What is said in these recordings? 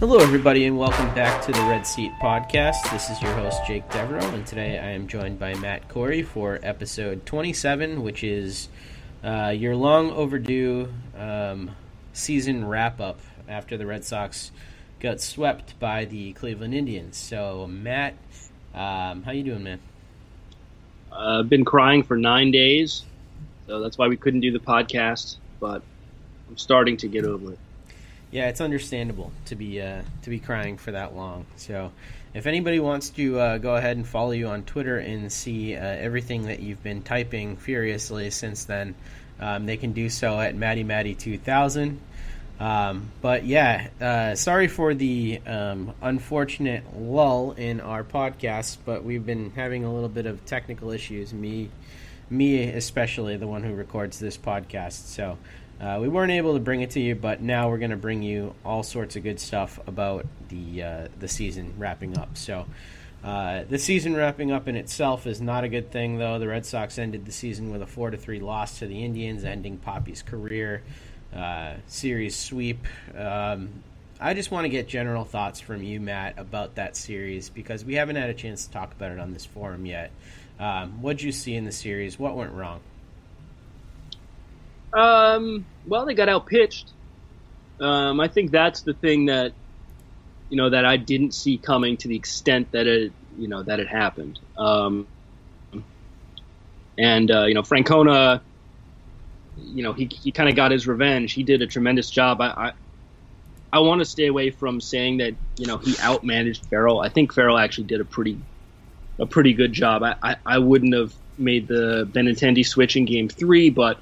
Hello, everybody, and welcome back to the Red Seat Podcast. This is your host, Jake Devereaux, and today I am joined by Matt Corey for episode 27, which is your long overdue season wrap-up after the Red Sox got swept by the Cleveland Indians. So, Matt, how you doing, man? I've been crying for 9 days, so that's why we couldn't do the podcast, but I'm starting to get over it. Yeah, it's understandable to be crying for that long. So if anybody wants to go ahead and follow you on Twitter and see everything that you've been typing furiously since then, they can do so at MattyMatty2000. But yeah, sorry for the unfortunate lull in our podcast, but we've been having a little bit of technical issues, me especially, the one who records this podcast. So we weren't able to bring it to you, but now we're going to bring you all sorts of good stuff about the season wrapping up. So the season wrapping up in itself is not a good thing, though. The Red Sox ended the season with a 4-3 loss to the Indians, ending Poppy's career. Series sweep. I just want to get general thoughts from you, Matt, about that series, because we haven't had a chance to talk about it on this forum yet. What'd you see in the series? What went wrong? Well, they got outpitched. I think that's the thing that, that I didn't see coming to the extent that it happened. Francona, he kind of got his revenge. He did a tremendous job. I want to stay away from saying that, he outmanaged Farrell. I think Farrell actually did a pretty good job. I wouldn't have made the Benintendi switch in Game 3, but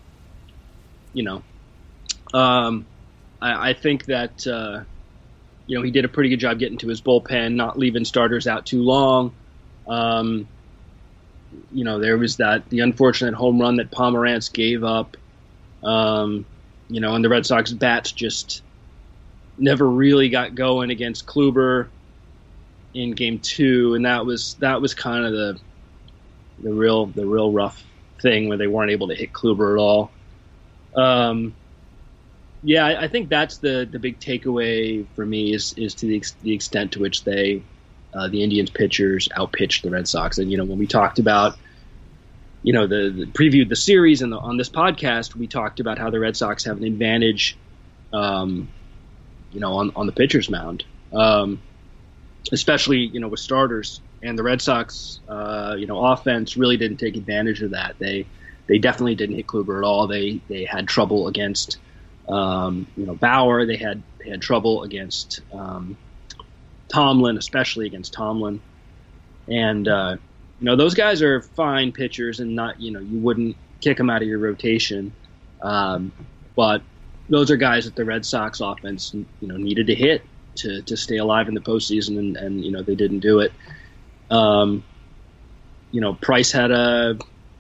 I think that, he did a pretty good job getting to his bullpen, not leaving starters out too long. There was the unfortunate home run that Pomerantz gave up, and the Red Sox bats just never really got going against Kluber in Game 2, and that was kind of the real rough thing where they weren't able to hit Kluber at all. I think that's the big takeaway for me is to the extent to which the Indians pitchers outpitched the Red Sox. And when we talked about the previewed the series and on this podcast, we talked about how the Red Sox have an advantage, on the pitcher's mound, especially with starters. And the Red Sox, offense really didn't take advantage of that. They definitely didn't hit Kluber at all. They had trouble against, Bauer. They had trouble against Tomlin, especially against Tomlin. And, those guys are fine pitchers and not, you wouldn't kick them out of your rotation. But those are guys that the Red Sox offense, needed to hit to stay alive in the postseason. And they didn't do it. Price had a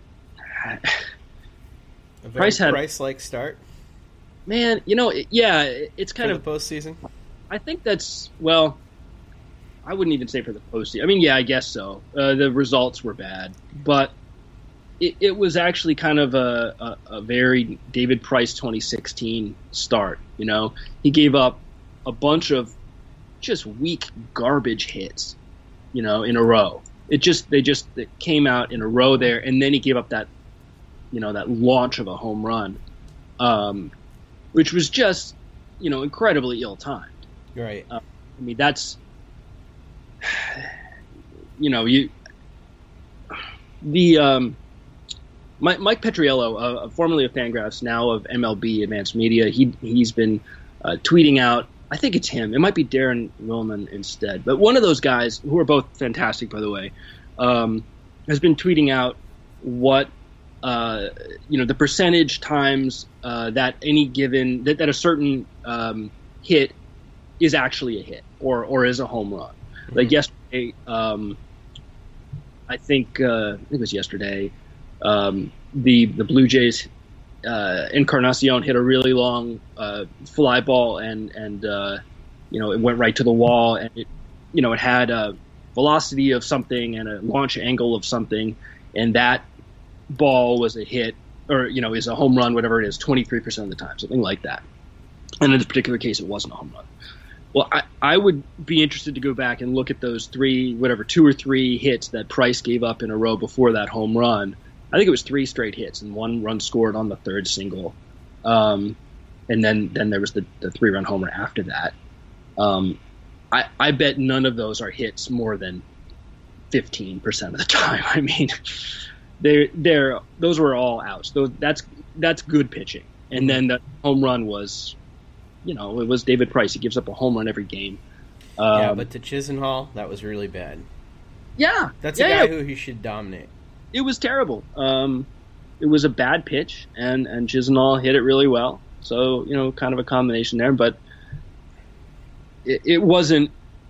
very Price-like start. Man, it's kind for of the postseason. I think that's I wouldn't even say for the postseason. I mean, yeah, I guess so. The results were bad, but it was actually kind of a very David Price 2016 start. He gave up a bunch of just weak garbage hits, in a row. They came out in a row there, and then he gave up that launch of a home run, which was just, incredibly ill-timed. Right. That's, Mike Petriello, formerly of Fangraphs, now of MLB Advanced Media, he's been tweeting out, I think it's him. It might be Darren Willman instead. But one of those guys, who are both fantastic, by the way, has been tweeting out what, the percentage times that any given, that a certain hit is actually a hit or is a home run. Mm-hmm. Like yesterday, I think it was yesterday, the Blue Jays, Encarnacion hit a really long fly ball and it went right to the wall, and it had a velocity of something and a launch angle of something, and that ball was a hit or is a home run, whatever it is, 23% of the time, something like that. And in this particular case, it wasn't a home Well, I would be interested to go back and look at those 2 or 3 hits that Price gave up in a row before that home run. I think it was 3 straight hits and 1 run scored on the third single. And then there was the 3-run homer after that. I bet none of those are hits more than 15% of the time. I mean, those were all outs. That's good pitching. And then the home run was, it was David Price. He gives up a home run every game. But to Chisenhall, that was really bad. Yeah. That's a guy who he should dominate. It was terrible. It was a bad pitch, and Chisenhall hit it really well. So, kind of a combination there. But it wasn't,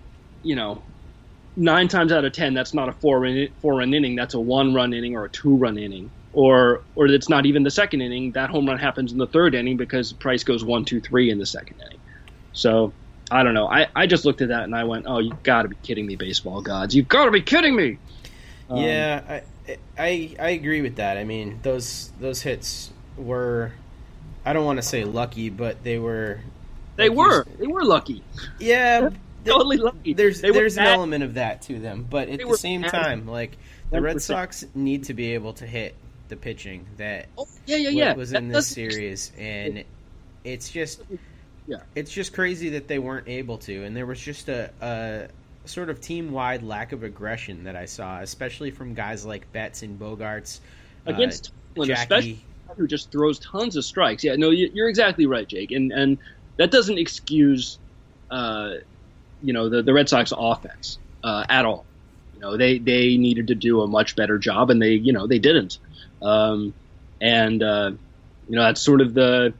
9 times out of 10, that's not a 4-run inning. That's a 1-run inning or a 2-run inning. Or it's not even the second inning. That home run happens in the third inning because Price goes 1, 2, 3 in the second inning. So I don't know. I just looked at that and I went, "Oh, you got to be kidding me, baseball gods! You got to be kidding me!" Yeah, I agree with that. I mean, those hits were, I don't want to say lucky, but they were. They were lucky. Yeah. Totally lucky. There's an element of that to them, but at the same time, like the 100%. Red Sox need to be able to hit the pitching that was in this series, and it's just crazy that they weren't able to, and there was just a sort of team-wide lack of aggression that I saw, especially from guys like Betts and Bogarts against Tomlin, Jackie, especially who just throws tons of strikes. Yeah, no, you're exactly right, Jake, and that doesn't excuse the Red Sox offense at all. They needed to do a much better job, and they didn't. That's sort of the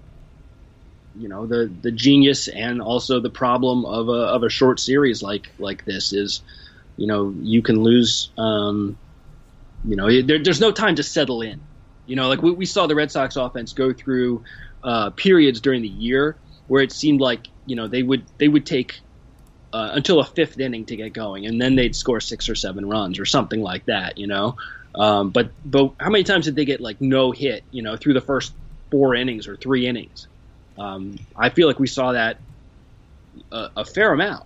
genius and also the problem of a short series like this is, you can lose. There's no time to settle in. Like we saw the Red Sox offense go through periods during the year where it seemed like they would take until a 5th inning to get going, and then they'd score 6 or 7 runs or something like that, But how many times did they get like no hit, through the first 4 innings or 3 innings? I feel like we saw that a fair amount,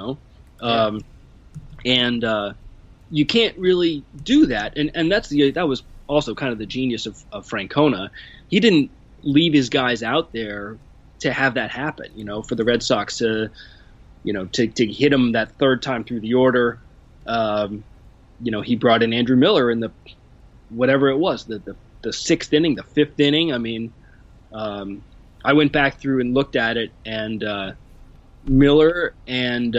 and you can't really do that, and that was also kind of the genius of Francona. He didn't leave his guys out there to have that happen, for the Red Sox to hit him that 3rd time through the order. He brought in Andrew Miller in the 6th inning, the 5th inning. I mean, I went back through and looked at it, and Miller and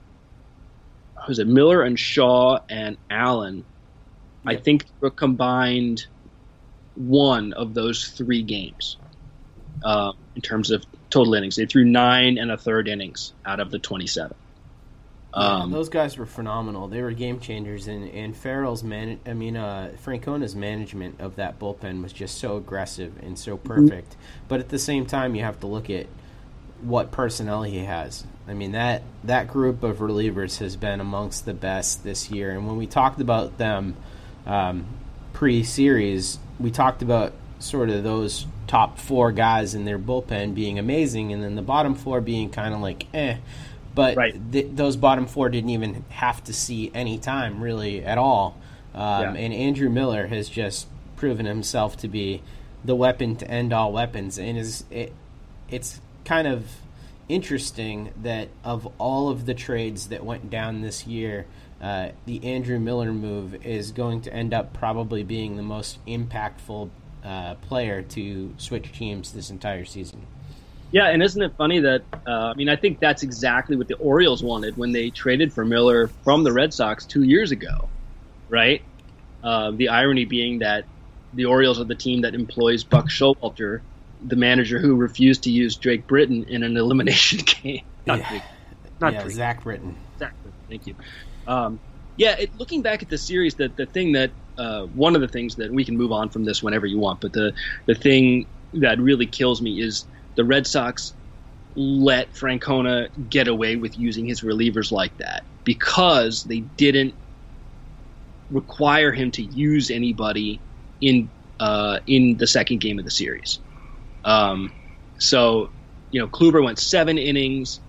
Miller and Shaw and Allen, I think were combined 1 of those 3 games in terms of total innings. They threw 9 1/3 innings out of the 27. Those guys were phenomenal. They were game changers, and Francona's management of that bullpen was just so aggressive and so perfect. Mm-hmm. But at the same time, you have to look at what personnel he has. I mean, that group of relievers has been amongst the best this year. And when we talked about them pre-series, we talked about sort of those top 4 guys in their bullpen being amazing, and then the bottom 4 being kind of like, But those bottom 4 didn't even have to see any time, really, at all. And Andrew Miller has just proven himself to be the weapon to end all weapons. And it's kind of interesting that of all of the trades that went down this year, the Andrew Miller move is going to end up probably being the most impactful player to switch teams this entire season. Yeah, and isn't it funny that, I think that's exactly what the Orioles wanted when they traded for Miller from the Red Sox 2 years ago, right? The irony being that the Orioles are the team that employs Buck Showalter, the manager who refused to use Drake Britton in an elimination game. Zach Britton. Zach Britton, thank you. Looking back at the series, the thing that one of the things that we can move on from this whenever you want, but the thing that really kills me is the Red Sox let Francona get away with using his relievers like that because they didn't require him to use anybody in the second game of the series. Kluber went 7 innings.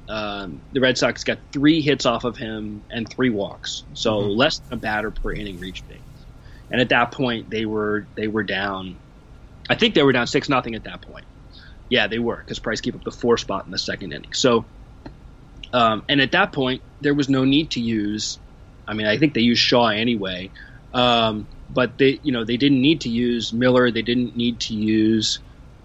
the Red Sox got 3 hits off of him and 3 walks, so less than a batter per inning reached base. And at that point, they were down. I think they were down 6-0 at that point. Yeah, they were, because Price gave up the 4 spot in the second inning. So, and at that point, there was no need to use. I mean, I think they used Shaw anyway, but they didn't need to use Miller. They didn't need to use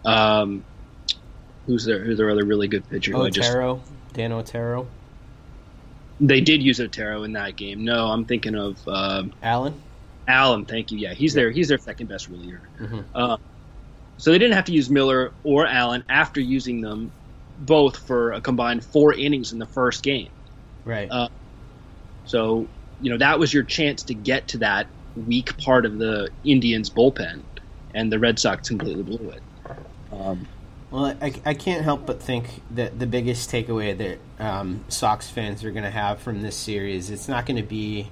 who's their other really good pitcher? Dan Otero. They did use Otero in that game. No, I'm thinking of Allen. Allen, thank you. Yeah, he's their second best reliever. So they didn't have to use Miller or Allen after using them both for a combined 4 innings in the first game. Right. So that was your chance to get to that weak part of the Indians bullpen, and the Red Sox completely blew it. Well, I can't help but think that the biggest takeaway that Sox fans are going to have from this series, it's not going to be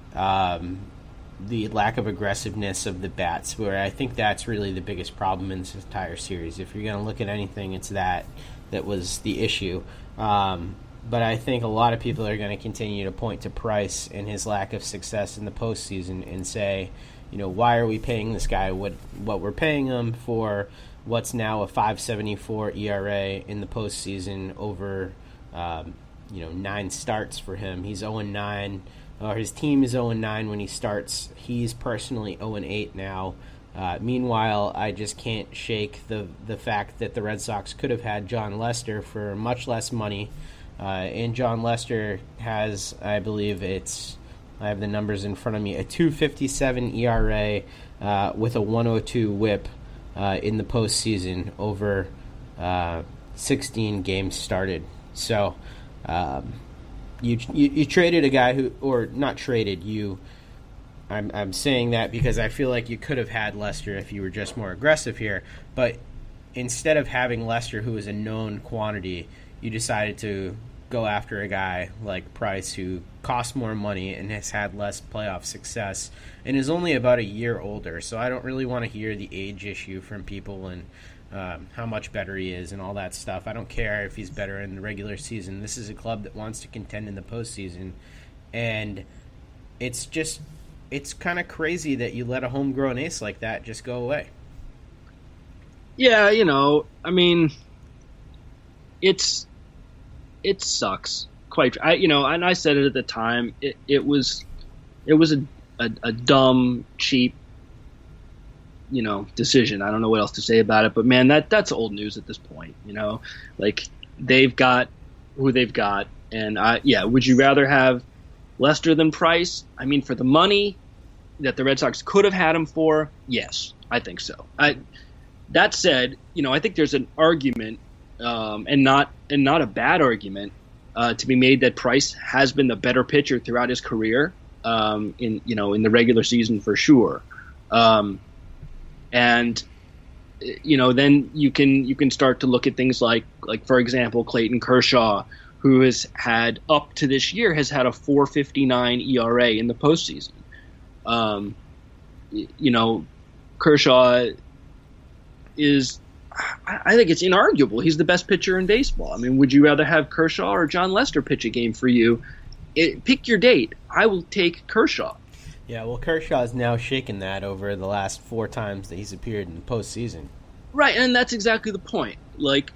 the lack of aggressiveness of the bats, where I think that's really the biggest problem in this entire series. If you're going to look at anything, it's that was the issue. But I think a lot of people are going to continue to point to Price and his lack of success in the postseason and say, why are we paying this guy what we're paying him for what's now a 5.74 ERA in the postseason over 9 starts for him. He's 0-9. His team is 0-9 when he starts. He's personally 0-8 now. Meanwhile, I just can't shake the fact that the Red Sox could have had John Lester for much less money. And John Lester has, I believe I have the numbers in front of me, a 2.57 ERA with a 1.02 WHIP in the postseason over 16 games started. So you traded a guy who, or not traded, I'm saying that because I feel like you could have had Lester if you were just more aggressive here, but instead of having Lester, who is a known quantity, you decided to go after a guy like Price, who costs more money and has had less playoff success and is only about a year older. So I don't really want to hear the age issue from people and how much better he is and all that stuff. I don't care if he's better in the regular season. This is a club that wants to contend in the postseason, and it's kind of crazy that you let a homegrown ace like that just go away. Yeah, I mean, it sucks. And I said it at the time. It was a dumb, cheap, decision. I don't know what else to say about it, but man, that's old news at this point. Like, they've got who they've got, and would you rather have Lester than Price? I mean, for the money that the Red Sox could have had him for, yes, I think so. That said, I think there's an argument, and not a bad argument, to be made that Price has been the better pitcher throughout his career, in the regular season for sure. And then you can start to look at things like for example, Clayton Kershaw, who has had up to this year has had a 4.59 ERA in the postseason. Kershaw is, I think it's inarguable, he's the best pitcher in baseball. I mean, would you rather have Kershaw or John Lester pitch a game for you? Pick your date. I will take Kershaw. Yeah, well, Kershaw's now shaken that over the last 4 times that he's appeared in the postseason. Right, and that's exactly the point. Like,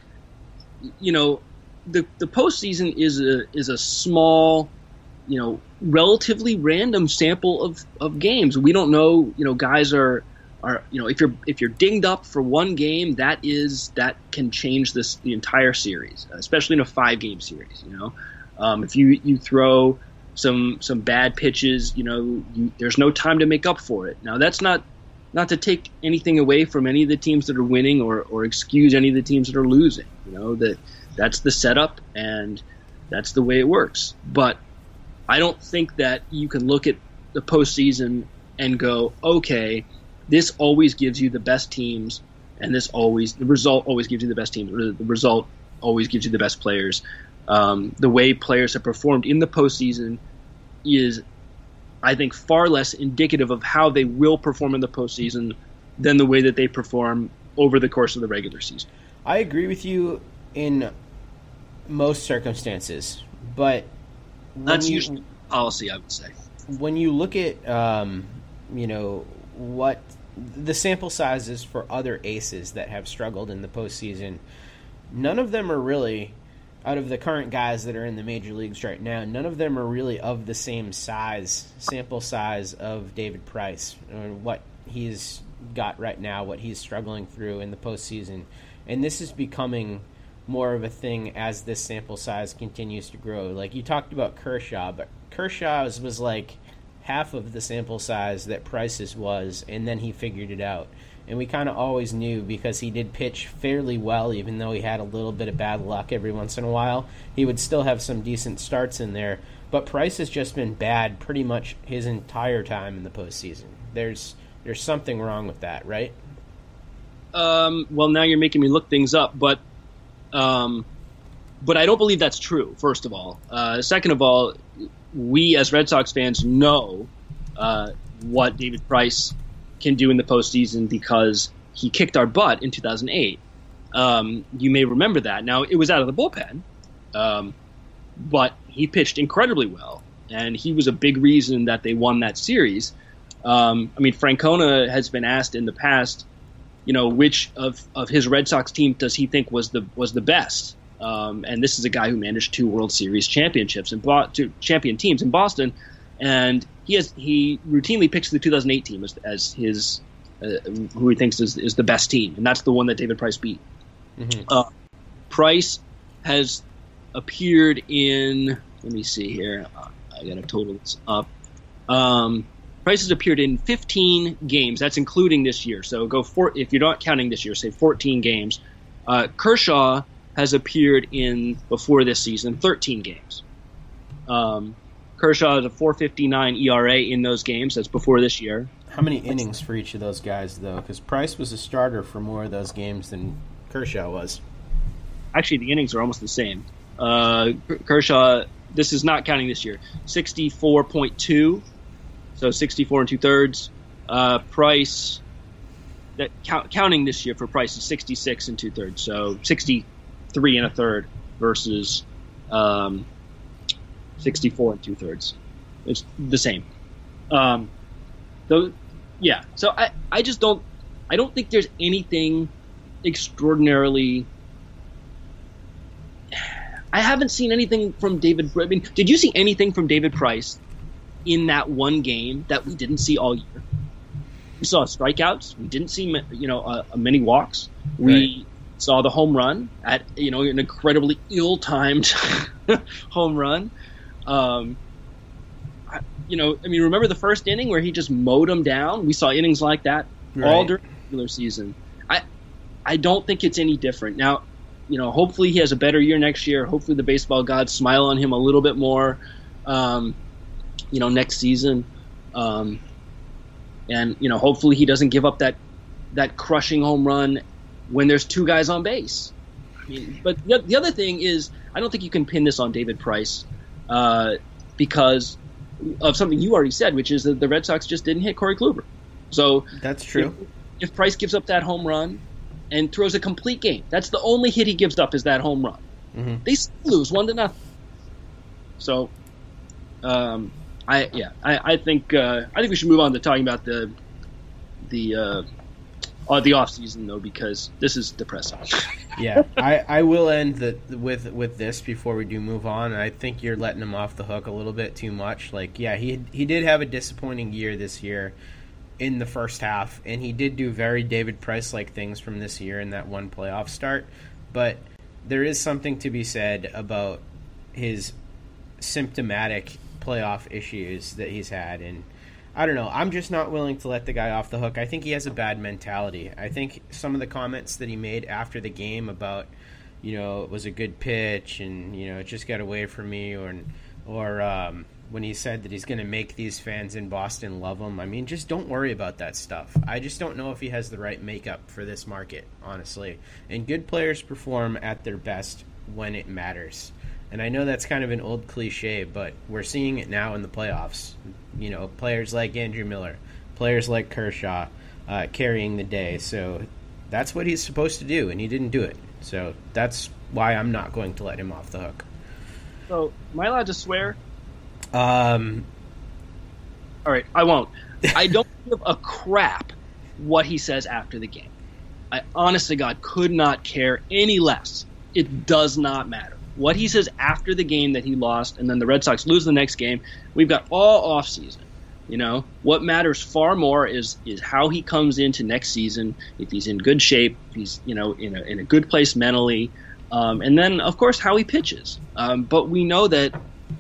the postseason is a small, relatively random sample of games. We don't know, guys are if you're dinged up for one game, that can change the entire series, especially in a 5-game series. If you throw some bad pitches, there's no time to make up for it. Now, that's not to take anything away from any of the teams that are winning or excuse any of the teams that are losing. That's the setup, and that's the way it works. But I don't think that you can look at the postseason and go, okay, this always gives you the best teams, and the result always gives you the best teams, or the result always gives you the best players. The way players have performed in the postseason is, I think, far less indicative of how they will perform in the postseason than the way that they perform over the course of the regular season. I agree with you in most circumstances, but that's usually policy, I would say. When you look at what the sample sizes for other aces that have struggled in the postseason, none of them are really, out of the current guys that are in the major leagues right now, none of them are really of the same sample size of David Price, or what he's got right now, what he's struggling through in the postseason. And this is becoming more of a thing as this sample size continues to grow. Like, you talked about Kershaw, but Kershaw's was like half of the sample size that Price's was, and then he figured it out. And we kind of always knew, because he did pitch fairly well, even though he had a little bit of bad luck every once in a while. He would still have some decent starts in there. But Price has just been bad pretty much his entire time in the postseason. There's something wrong with that, right? Well, now you're making me look things up, but I don't believe that's true, first of all. Second of all, we as Red Sox fans know what David Price can do in the postseason because he kicked our butt in 2008. You may remember that. Now, it was out of the bullpen, but he pitched incredibly well, and he was a big reason that they won that series. Francona has been asked in the past, which of his Red Sox team does he think was the best? And this is a guy who managed 2 World Series championships and two champion teams in Boston, and he routinely picks the 2008 team as his who he thinks is the best team, and that's the one that David Price beat. Mm-hmm. Price has appeared in. Let me see here. I got to total this up. Price has appeared in 15 games. That's including this year. So if you're not counting this year, say 14 games. Kershaw has appeared in, before this season, 13 games. Kershaw has a 4.59 ERA in those games. That's before this year. How many innings for each of those guys, though? Because Price was a starter for more of those games than Kershaw was. Actually, the innings are almost the same. Kershaw, this is not counting this year, 64.2, so 64 and 2/3. Price, counting this year for Price, is 66 and 2/3, so 63 and 1/3 versus 64 and 2/3. It's the same. So I just don't think there's anything extraordinarily. I haven't seen anything from David. I mean, did you see anything from David Price in that one game that we didn't see all year? We saw strikeouts. We didn't see many walks. We saw the home run at an incredibly ill-timed home run. Remember the first inning where he just mowed him down? We saw innings like that all during the regular season. I don't think it's any different. Now, hopefully he has a better year next year. Hopefully the baseball gods smile on him a little bit more, next season. And hopefully he doesn't give up that crushing home run when there's 2 guys on base. But the other thing is, I don't think you can pin this on David Price because of something you already said, which is that the Red Sox just didn't hit Corey Kluber. So that's true. If Price gives up that home run and throws a complete game, that's the only hit he gives up is that home run. Mm-hmm. They still lose 1-0. So, I think we should move on to talking about the off season though, because this is depressing. Yeah, I will end with this before we do move on. I think you're letting him off the hook a little bit too much. Like, yeah, he did have a disappointing year this year in the first half, and he did do very David Price-like things from this year in that one playoff start. But there is something to be said about his symptomatic playoff issues that he's had, and I don't know. I'm just not willing to let the guy off the hook. I think he has a bad mentality. I think some of the comments that he made after the game about, it was a good pitch and, it just got away from me, or when he said that he's going to make these fans in Boston love him. I mean, just don't worry about that stuff. I just don't know if he has the right makeup for this market, honestly. And good players perform at their best when it matters. And I know that's kind of an old cliche, but we're seeing it now in the playoffs. Players like Andrew Miller, players like Kershaw carrying the day. So that's what he's supposed to do, and he didn't do it. So that's why I'm not going to let him off the hook. So, am I allowed to swear? Um, All right, I won't. I don't give a crap what he says after the game. I honest to God could not care any less. It does not matter. What he says after the game that he lost, and then the Red Sox lose the next game, we've got all offseason. You know, what matters far more is how he comes into next season, if he's in good shape, if he's, you know, in a good place mentally, and then, of course, how he pitches. But we know that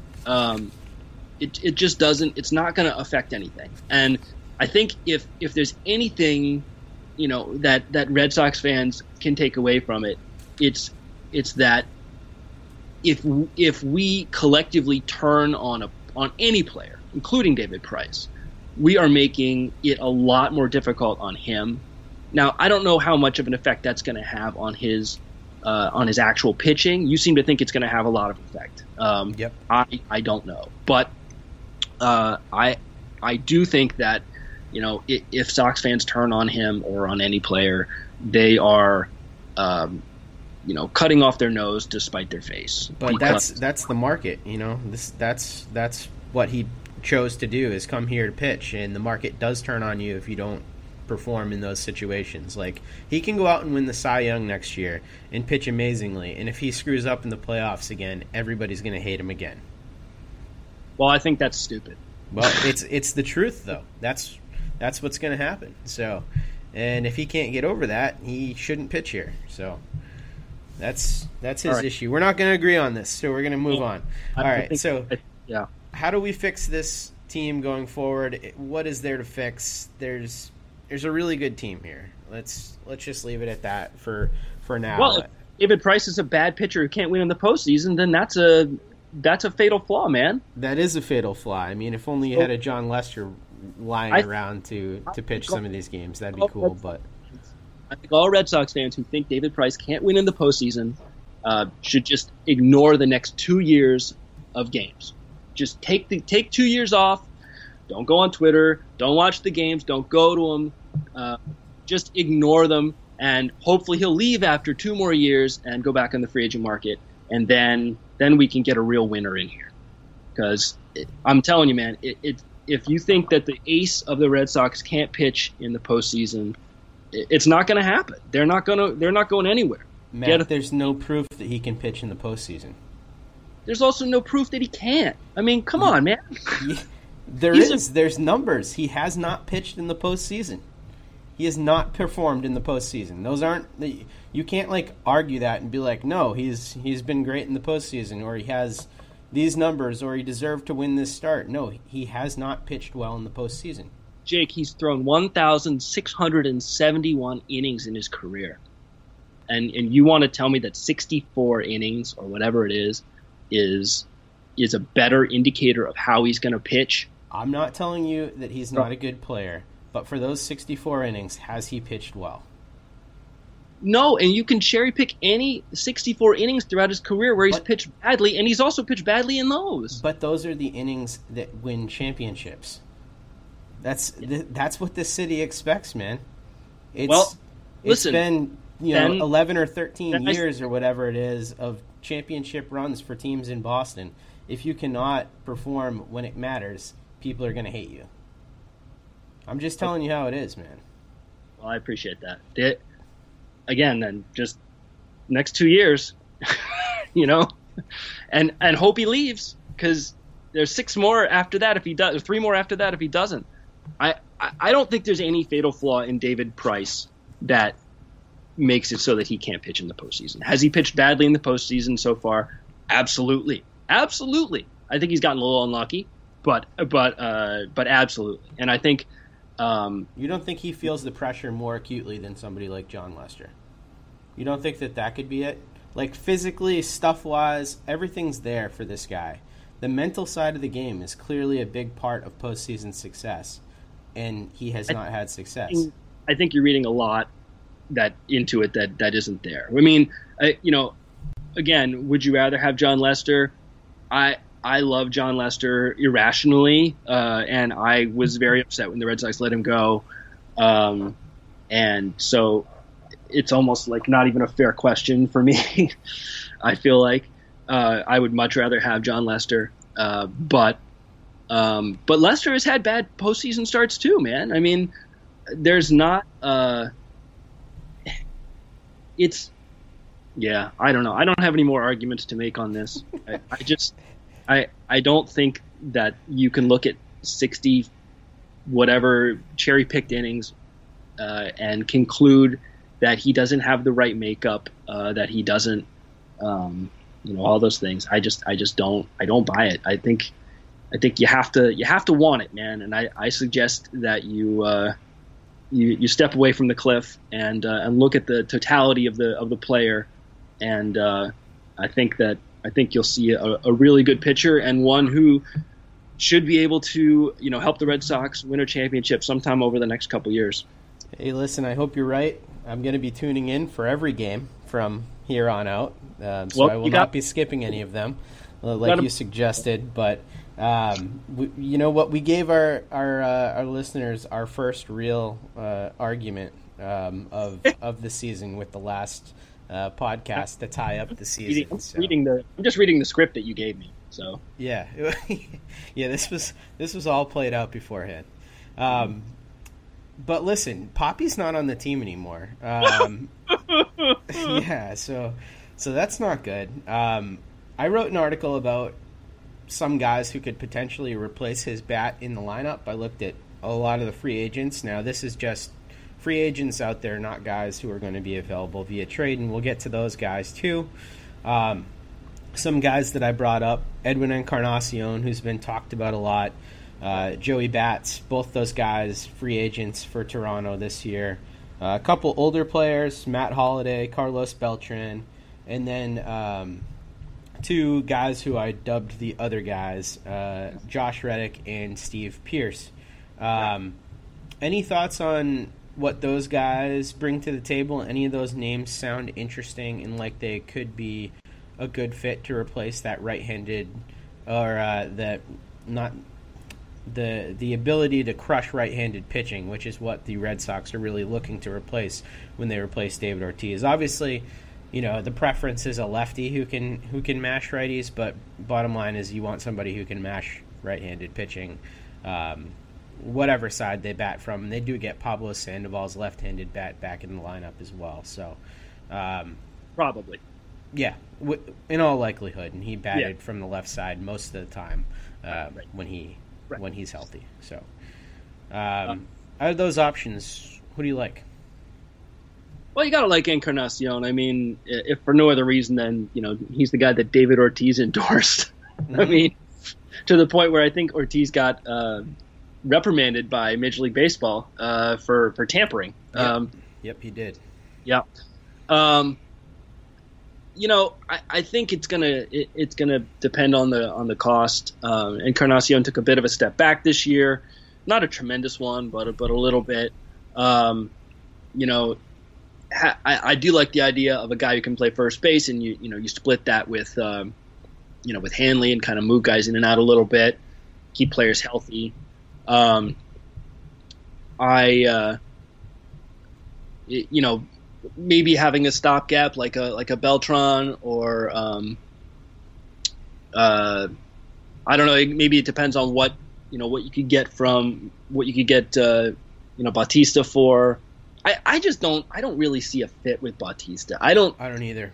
it just doesn't – it's not going to affect anything. And I think if there's anything, you know, that Red Sox fans can take away from it, it's that if we collectively turn on any player, including David Price, we are making it a lot more difficult on him. Now, I don't know how much of an effect that's going to have on his actual pitching. You seem to think it's going to have a lot of effect. Yep. I don't know, but I do think that, you know, if Sox fans turn on him or on any player, they are, you know, cutting off their nose to spite their face. But that's the market, you know. That's what he chose to do, is come here to pitch, and the market does turn on you if you don't perform in those situations. Like, he can go out and win the Cy Young next year and pitch amazingly, and if he screws up in the playoffs again, everybody's going to hate him again. Well, I think that's stupid. Well, it's the truth, though. That's what's going to happen. So, and if he can't get over that, he shouldn't pitch here. So that's his issue. We're not going to agree on this, so we're going to move on. All right. So, yeah. How do we fix this team going forward? What is there to fix? There's a really good team here. Let's just leave it at that for now. Well, if David Price is a bad pitcher who can't win in the postseason, then that's a fatal flaw, man. That is a fatal flaw. I mean, if only you had a John Lester lying around to pitch some of these games, that'd be cool. But I think all Red Sox fans who think David Price can't win in the postseason should just ignore the next 2 years of games. Just take 2 years off. Don't go on Twitter. Don't watch the games. Don't go to them. Just ignore them, and hopefully he'll leave after 2 more years and go back on the free agent market, and then we can get a real winner in here. Because I'm telling you, man, if you think that the ace of the Red Sox can't pitch in the postseason, it's not going to happen. They're not going anywhere. Matt, there's no proof that he can pitch in the postseason. There's also no proof that he can't. I mean, come on, man. There's numbers. He has not pitched in the postseason. He has not performed in the postseason. Those aren't. You can't argue that and be like, no, he's been great in the postseason, or he has these numbers, or he deserved to win this start. No, he has not pitched well in the postseason. Jake, he's thrown 1,671 innings in his career, and you want to tell me that 64 innings or whatever it is a better indicator of how he's going to pitch? I'm not telling you that he's not a good player, but for those 64 innings, has he pitched well? No, and you can cherry pick any 64 innings throughout his career where he's pitched badly, and he's also pitched badly in those. But those are the innings that win championships. That's what this city expects, man. It's been 11 or 13 years or whatever it is of championship runs for teams in Boston. If you cannot perform when it matters, people are going to hate you. I'm just telling you how it is, man. Well, I appreciate that. Again, then just next 2 years, you know, and hope he leaves, because there's 6 more after that if he does, or 3 more after that if he doesn't. I don't think there's any fatal flaw in David Price that makes it so that he can't pitch in the postseason. Has he pitched badly in the postseason so far? Absolutely. I think he's gotten a little unlucky, but absolutely. And I think you don't think he feels the pressure more acutely than somebody like John Lester? You don't think that could be it? Like, physically, stuff-wise, everything's there for this guy. The mental side of the game is clearly a big part of postseason success, and he has not had success. I think you're reading a lot into it that isn't there. I mean, again, would you rather have John Lester? I love John Lester irrationally, and I was very upset when the Red Sox let him go. And so it's almost like not even a fair question for me. I feel like I would much rather have John Lester, but Lester has had bad postseason starts too, man. I mean, there's not. I don't know. I don't have any more arguments to make on this. I don't think that you can look at 60 whatever cherry-picked innings and conclude that he doesn't have the right makeup, that he doesn't, all those things. I don't buy it. I think you have to want it, man. And I suggest that you step away from the cliff and look at the totality of the player. And I think you'll see a really good pitcher and one who should be able to, help the Red Sox win a championship sometime over the next couple years. Hey, listen, I hope you're right. I'm going to be tuning in for every game from here on out, so I will not be skipping any of them, like you suggested. But you know what? We gave our listeners our first real argument of the season with the last podcast to tie up the season. I'm just reading the script that you gave me. So yeah, this was all played out beforehand. But listen, Poppy's not on the team anymore. Yeah, so that's not good. I wrote an article about some guys who could potentially replace his bat in the lineup. I looked at a lot of the free agents. Now, this is just free agents out there, not guys who are going to be available via trade, and we'll get to those guys too. Some guys that I brought up, Edwin Encarnacion, who's been talked about a lot, Joey Bats, both those guys, free agents for Toronto this year. A couple older players, Matt Holliday, Carlos Beltran, and then two guys who I dubbed the other guys, Josh Reddick and Steve Pearce. Any thoughts on what those guys bring to the table? Any of those names sound interesting and like they could be a good fit to replace that right-handed or the ability to crush right-handed pitching, which is what the Red Sox are really looking to replace when they replace David Ortiz. Obviously, the preference is a lefty who can mash righties, but bottom line is you want somebody who can mash right-handed pitching, whatever side they bat from. And they do get Pablo Sandoval's left-handed bat back in the lineup as well. So, probably. Yeah, in all likelihood, and he batted from the left side most of the time when he's healthy. So, out of those options, who do you like? Well, you gotta like Encarnacion. I mean, if for no other reason than he's the guy that David Ortiz endorsed. I mean, to the point where I think Ortiz got reprimanded by Major League Baseball for tampering. Yep, he did. Yeah. I think it's gonna depend on the cost. Encarnacion took a bit of a step back this year, not a tremendous one, but a little bit. I do like the idea of a guy who can play first base, and you split that with with Hanley and kind of move guys in and out a little bit, keep players healthy. Maybe having a stopgap like a Beltran or I don't know. Maybe it depends on what you could get Bautista for. I don't really see a fit with Bautista. I don't either.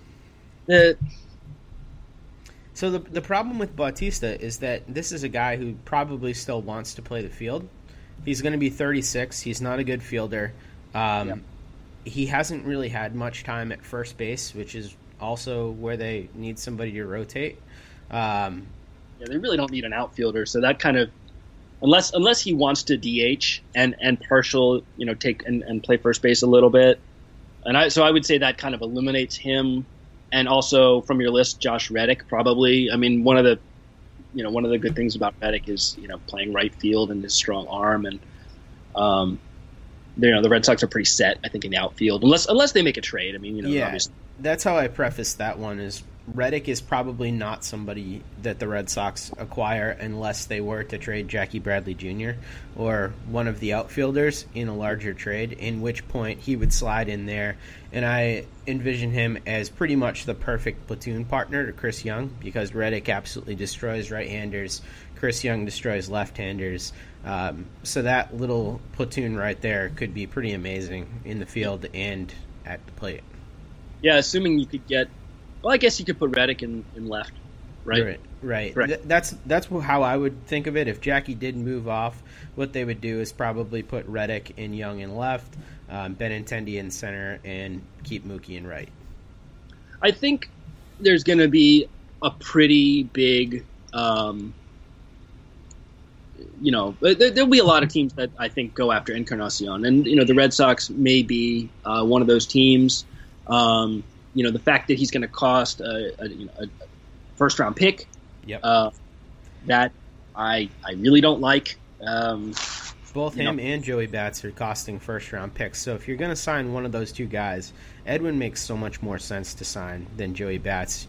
So the problem with Bautista is that this is a guy who probably still wants to play the field. He's going to be 36. He's not a good fielder. He hasn't really had much time at first base, which is also where they need somebody to rotate. They really don't need an outfielder. So that kind of, unless he wants to DH and partial, take and play first base a little bit. So I would say that kind of eliminates him. And also from your list, Josh Reddick probably. I mean, one of the good things about Reddick is playing right field and his strong arm, and the Red Sox are pretty set, I think, in the outfield, unless they make a trade. I mean, obviously. That's how I prefaced that one. Is Reddick is probably not somebody that the Red Sox acquire unless they were to trade Jackie Bradley Jr. or one of the outfielders in a larger trade, in which point he would slide in there. And I envision him as pretty much the perfect platoon partner to Chris Young, because Reddick absolutely destroys right-handers, Chris Young destroys left-handers. So that little platoon right there could be pretty amazing in the field and at the plate. Yeah, assuming you could get... Well, I guess you could put Reddick in left, right? Right. That's how I would think of it. If Jackie did move off, what they would do is probably put Reddick and Young in left, Benintendi in center, and keep Mookie in right. I think there's going to be a pretty big... there'll be a lot of teams that I think go after Encarnacion, and the Red Sox may be one of those teams. The fact that he's going to cost a first-round pick, that I really don't like. Both him and Joey Bats are costing first-round picks. So if you're going to sign one of those two guys, Edwin makes so much more sense to sign than Joey Bats.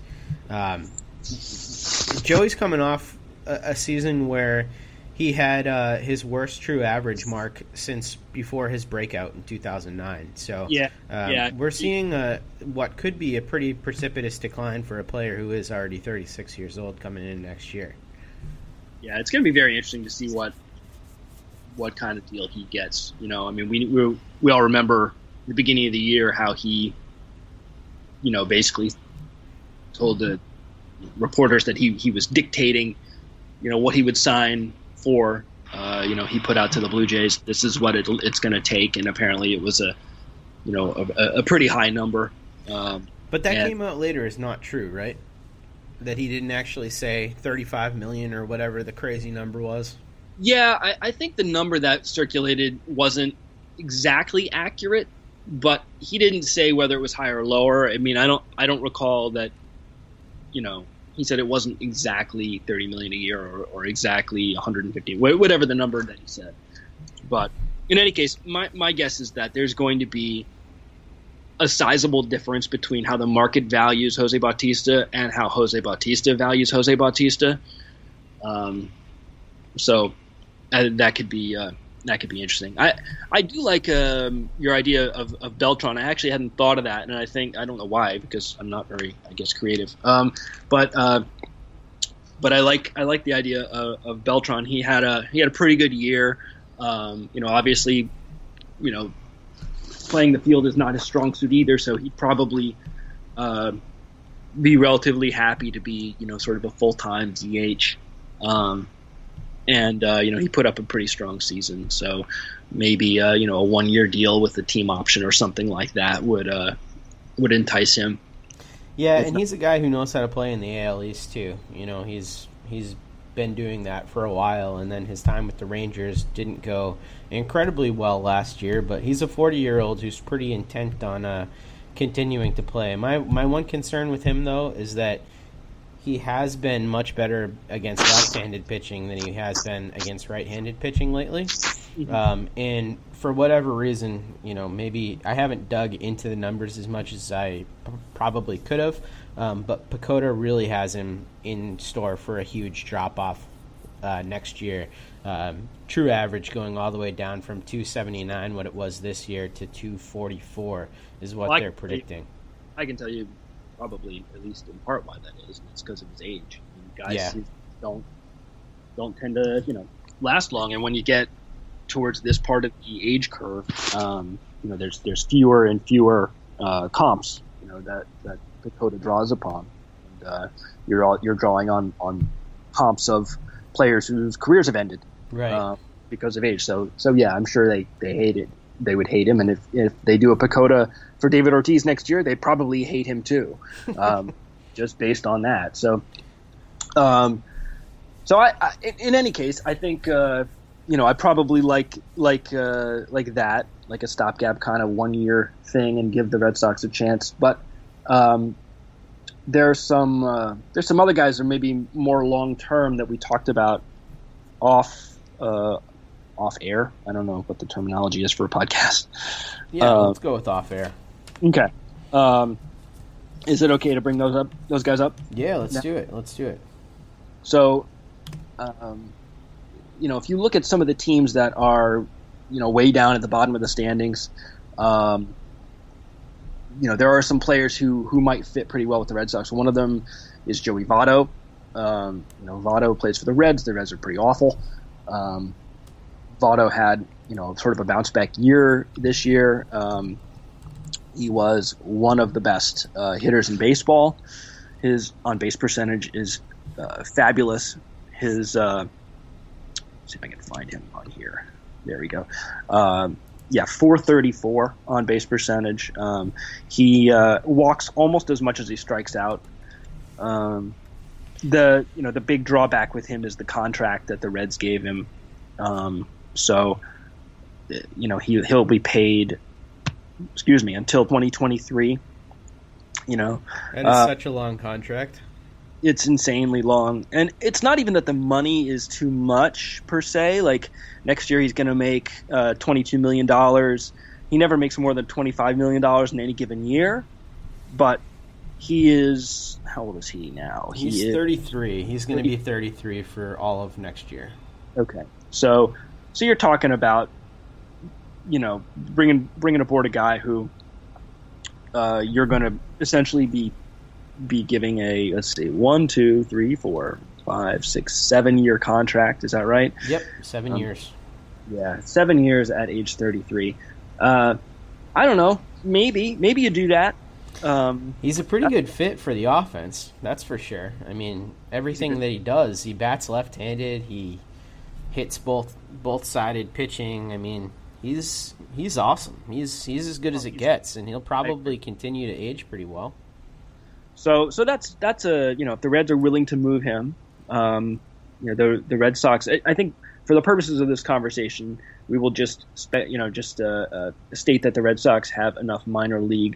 Joey's coming off a season where he had his worst true average mark since before his breakout in 2009. So we're seeing what could be a pretty precipitous decline for a player who is already 36 years old coming in next year. Yeah, it's going to be very interesting to see what kind of deal he gets. We all remember the beginning of the year how he, basically told the reporters that he was dictating, what he would sign for. He put out to the Blue Jays, this is what it's going to take, and apparently it was a pretty high number. But that came out later is not true, right? That he didn't actually say $35 million or whatever the crazy number was. Yeah, I think the number that circulated wasn't exactly accurate, but he didn't say whether it was higher or lower. I mean, I don't recall that. He said it wasn't exactly $30 million a year or exactly 150, whatever the number that he said. But in any case, my guess is that there's going to be a sizable difference between how the market values Jose Bautista and how Jose Bautista values Jose Bautista. So that could be interesting. I do like your idea of Beltran. I actually hadn't thought of that, and I don't know why, because I'm not very, I guess, creative. But I like the idea of Beltran. He had a pretty good year. Obviously, playing the field is not his strong suit either, so he'd probably be relatively happy to be sort of a full-time DH. And he put up a pretty strong season, so maybe a 1-year deal with a team option or something like that would entice him. Yeah, and he's a guy who knows how to play in the AL East too. He's been doing that for a while, and then his time with the Rangers didn't go incredibly well last year. But he's a 40-year-old who's pretty intent on continuing to play. My one concern with him though is that he has been much better against left-handed pitching than he has been against right-handed pitching lately. And for whatever reason, maybe I haven't dug into the numbers as much as I probably could have, but Pacoda really has him in store for a huge drop-off next year. True average going all the way down from 279, what it was this year, to 244 is what they're predicting. I can tell you probably, at least in part, why that is. It's because of his age. Guys don't tend to last long, and when you get towards this part of the age curve, there's fewer and fewer comps that Pacoda draws upon, and you're drawing on comps of players whose careers have ended because of age. So yeah, I'm sure they hate it. They would hate him, and if they do a Pacoda for David Ortiz next year, they probably hate him too, just based on that. So, I in any case, I think I probably like that, like a stopgap kind of 1-year thing, and give the Red Sox a chance. But there's some other guys that are maybe more long term that we talked about off air. I don't know what the terminology is for a podcast. Yeah, let's go with off air. Okay. Is it okay to bring those guys up? Yeah, let's do it. Let's do it. So, if you look at some of the teams that are, way down at the bottom of the standings, there are some players who might fit pretty well with the Red Sox. One of them is Joey Votto. Votto plays for the Reds. The Reds are pretty awful. Votto had, sort of a bounce back year this year. He was one of the best hitters in baseball. His on-base percentage is fabulous. His see if I can find him on here. There we go. 434 on-base percentage. He walks almost as much as he strikes out. The big drawback with him is the contract that the Reds gave him. He'll be paid. Until 2023. That is such a long contract. It's insanely long, and it's not even that the money is too much per se. Like next year, he's going to make $22 million. He never makes more than $25 million in any given year, but he is. How old is he now? He's 33. He's going to be 33 for all of next year. Okay, so you're talking about, bringing aboard a guy who you're going to essentially be giving a 1, 2, 3, 4, 5, 6, 7-year contract. Is that right? Yep, 7 years. Yeah, 7 years at age 33. I don't know. Maybe you do that. He's a pretty good fit for the offense, that's for sure. I mean, everything that he does, he bats left-handed, he hits both-sided pitching. I mean, he's awesome. He's as good as it gets, and he'll probably continue to age pretty well. So that's if the Reds are willing to move him, the Red Sox. I think for the purposes of this conversation, we will just state that the Red Sox have enough minor league,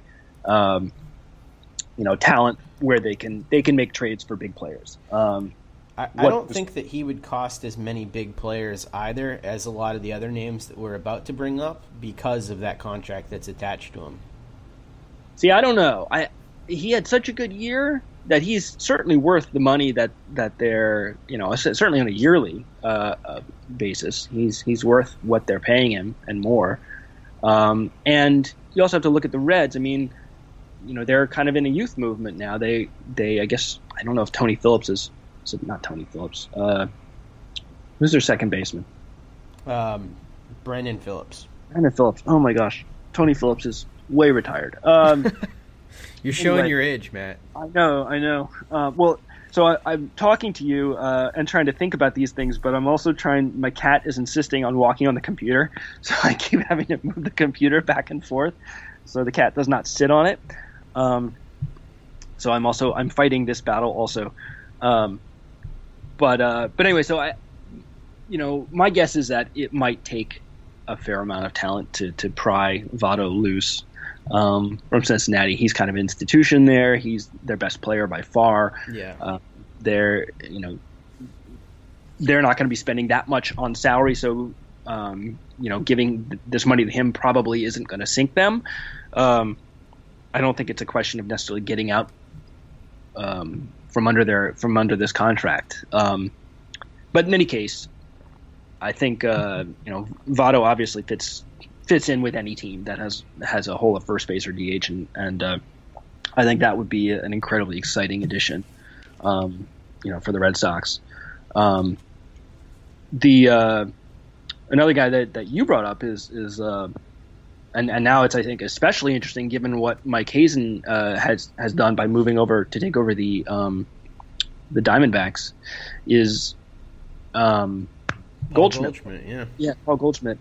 talent where they can make trades for big players. I don't think that he would cost as many big players either as a lot of the other names that we're about to bring up because of that contract that's attached to him. See, I don't know. He had such a good year that he's certainly worth the money that they're, certainly on a yearly basis. He's worth what they're paying him and more. And you also have to look at the Reds. I mean, they're kind of in a youth movement now. They I guess, I don't know if Tony Phillips is not Tony Phillips. Who's their second baseman? Brandon Phillips. Brandon Phillips. Oh my gosh. Tony Phillips is way retired. You're showing your age, Matt. I know. So I'm talking to you and trying to think about these things, but I'm also trying. My cat is insisting on walking on the computer, so I keep having to move the computer back and forth, so the cat does not sit on it. So I'm fighting this battle also. But anyway, so my guess is that it might take a fair amount of talent to pry Votto loose. From Cincinnati. He's kind of an institution there. He's their best player by far. Yeah. They're not going to be spending that much on salary, so giving this money to him probably isn't going to sink them. I don't think it's a question of necessarily getting out from under this contract. But in any case, I think Votto obviously fits in with any team that has a hole at first base or DH, and I think that would be an incredibly exciting addition, for the Red Sox. Another guy that you brought up is and now it's, I think, especially interesting given what Mike Hazen has done by moving over to take over the Diamondbacks, is Goldschmidt. Paul Goldschmidt.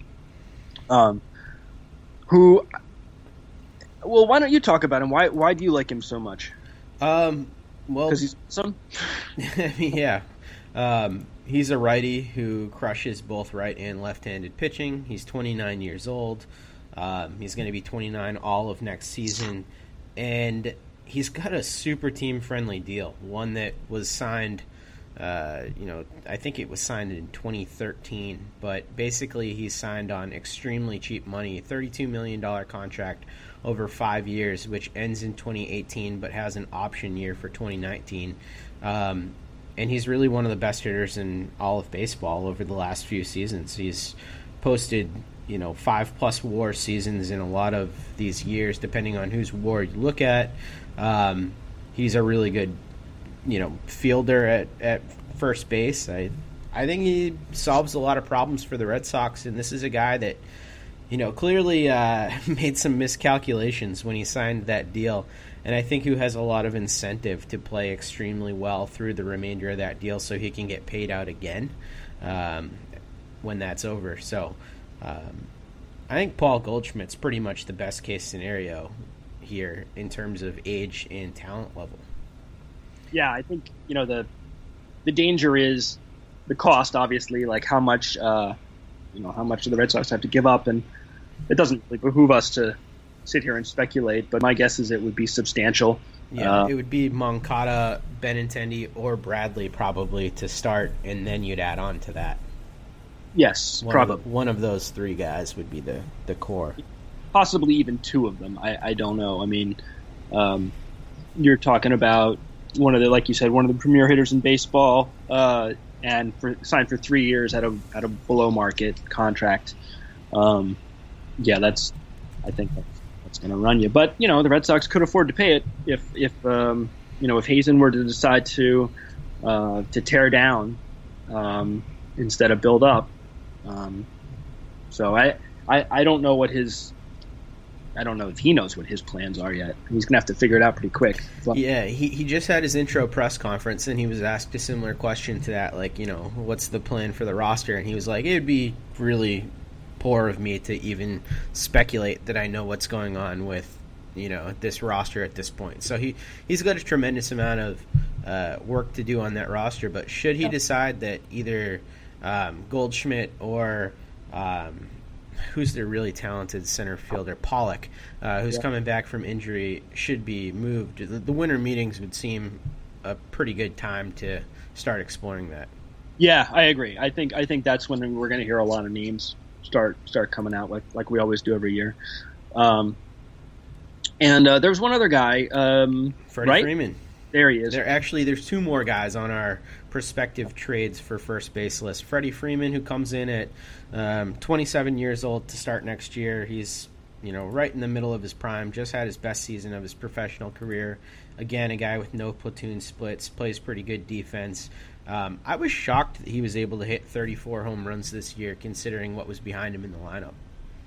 Who? Well, why don't you talk about him? Why do you like him so much? Well, because he's awesome. Yeah. He's a righty who crushes both right and left-handed pitching. He's 29 years old. He's going to be 29 all of next season, and he's got a super team-friendly deal, one that was signed I think it was signed in 2013, but basically he's signed on extremely cheap money, $32 million contract over 5 years, which ends in 2018 but has an option year for 2019. And he's really one of the best hitters in all of baseball over the last few seasons. He's posted 5+ WAR seasons in a lot of these years, depending on whose WAR you look at. He's a really good fielder at first base. I think he solves a lot of problems for the Red Sox, and this is a guy that clearly made some miscalculations when he signed that deal, and I think who has a lot of incentive to play extremely well through the remainder of that deal so he can get paid out again when that's over. So I think Paul Goldschmidt's pretty much the best case scenario here in terms of age and talent level. Yeah, I think the danger is the cost. Obviously, like how much how much do the Red Sox have to give up, and it doesn't really behoove us to sit here and speculate. But my guess is it would be substantial. Yeah, it would be Moncada, Benintendi, or Bradley probably to start, and then you'd add on to that. Yes, probably one of those three guys would be the core. Possibly even two of them. I don't know. I mean, you're talking about one of the premier hitters in baseball, and signed for 3 years at a below market contract. I think that's going to run you. But the Red Sox could afford to pay it if Hazen were to decide to tear down instead of build up. So I don't know I don't know if he knows what his plans are yet. He's going to have to figure it out pretty quick. Yeah, he just had his intro press conference, and he was asked a similar question to that, like, what's the plan for the roster? And he was like, it would be really poor of me to even speculate that I know what's going on with, this roster at this point. So he's got a tremendous amount of work to do on that roster, but should he decide that either Goldschmidt or who's the really talented center fielder, Pollock, who's coming back from injury, should be moved. The winter meetings would seem a pretty good time to start exploring that. Yeah, I agree. I think that's when we're going to hear a lot of names start coming out like we always do every year. And there was one other guy, Freddie Freeman. There he is. There's two more guys on our prospective trades for first base list. Freddie Freeman, who comes in at 27 years old to start next year. He's right in the middle of his prime, just had his best season of his professional career. Again, a guy with no platoon splits, plays pretty good defense. I was shocked that he was able to hit 34 home runs this year, considering what was behind him in the lineup.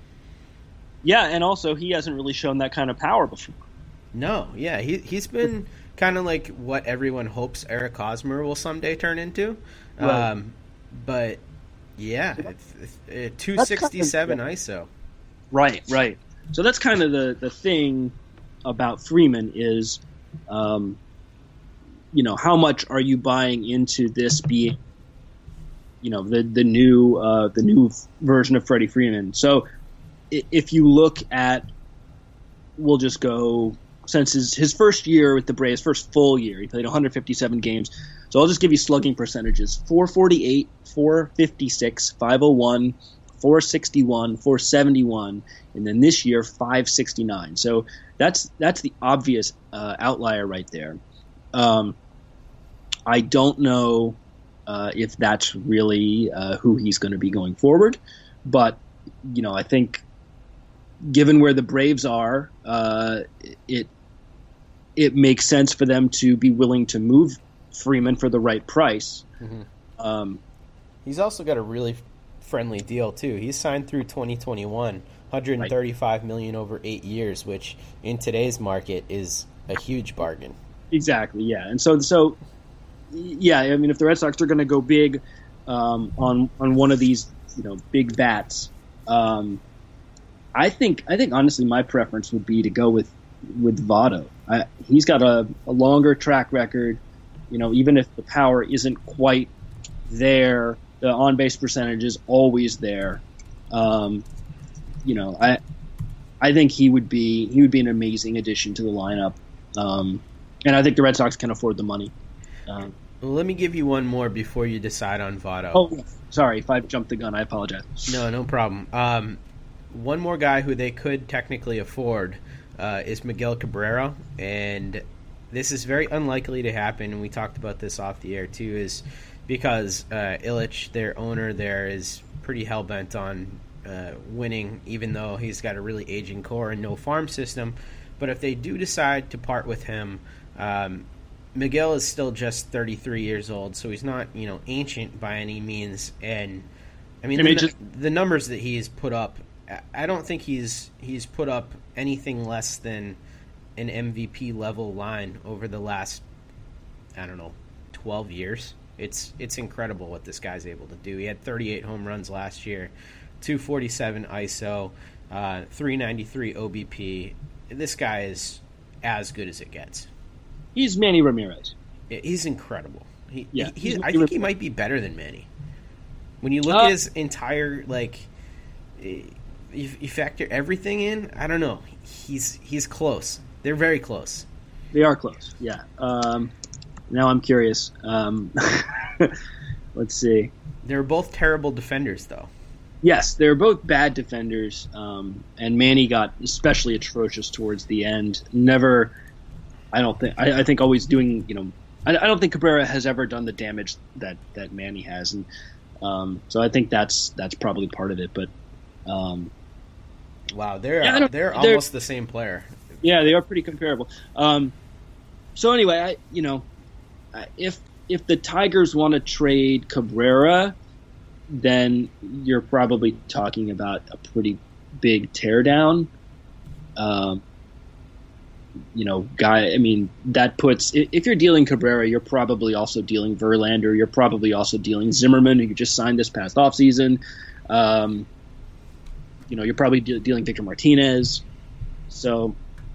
Yeah, and also he hasn't really shown that kind of power before. No, yeah, he's been kind of like what everyone hopes Eric Hosmer will someday turn into. Right. But yeah, it's 267 ISO. Right. So that's kind of the thing about Freeman is, how much are you buying into this being, the new version of Freddie Freeman? So if you look at, we'll just go since his first year with the Braves, first full year, he played 157 games. So I'll just give you slugging percentages: 448, 456, 501, 461, 471, and then this year 569. So that's the obvious outlier right there. I don't know if that's really who he's going to be going forward, but I think given where the Braves are, it makes sense for them to be willing to move Freeman for the right price. Mm-hmm. He's also got a really friendly deal too. He's signed through 2021, $135 million over 8 years, which in today's market is a huge bargain. Exactly, yeah. And so yeah, I mean, if the Red Sox are going to go big on one of these, big bats, I think honestly my preference would be to go with Votto. He's got a longer track record. Even if the power isn't quite there, the on-base percentage is always there. I think he would be an amazing addition to the lineup. And I think the Red Sox can afford the money. Well, let me give you one more before you decide on Votto. Oh, sorry if I've jumped the gun. I apologize. No problem. One more guy who they could technically afford is Miguel Cabrera, and this is very unlikely to happen, and we talked about this off the air too, is because Illich, their owner there, is pretty hell-bent on winning, even though he's got a really aging core and no farm system. But if they do decide to part with him, Miguel is still just 33 years old, so he's not, ancient by any means. And I mean, the numbers that he's put up, I don't think he's put up anything less than an MVP level line over the last, 12 years. It's incredible what this guy's able to do. He had 38 home runs last year, 247 ISO, 393 OBP. This guy is as good as it gets. He's Manny Ramirez. He's incredible. I think he might be better than Manny. When you look at his entire, you factor everything in, I don't know. He's close. They're very close. They are close, yeah. Now I'm curious. Let's see. They're both terrible defenders, though. Yes, they're both bad defenders, and Manny got especially atrocious towards the end. I think always doing, I don't think Cabrera has ever done the damage that Manny has, and so I think that's probably part of it. But wow, they're almost the same player. Yeah, they are pretty comparable. So anyway, if the Tigers want to trade Cabrera, then you're probably talking about a pretty big teardown. Guy. I mean, that puts, if you're dealing Cabrera, you're probably also dealing Verlander. You're probably also dealing Zimmerman, who you just signed this past offseason. You're probably dealing Victor Martinez. So,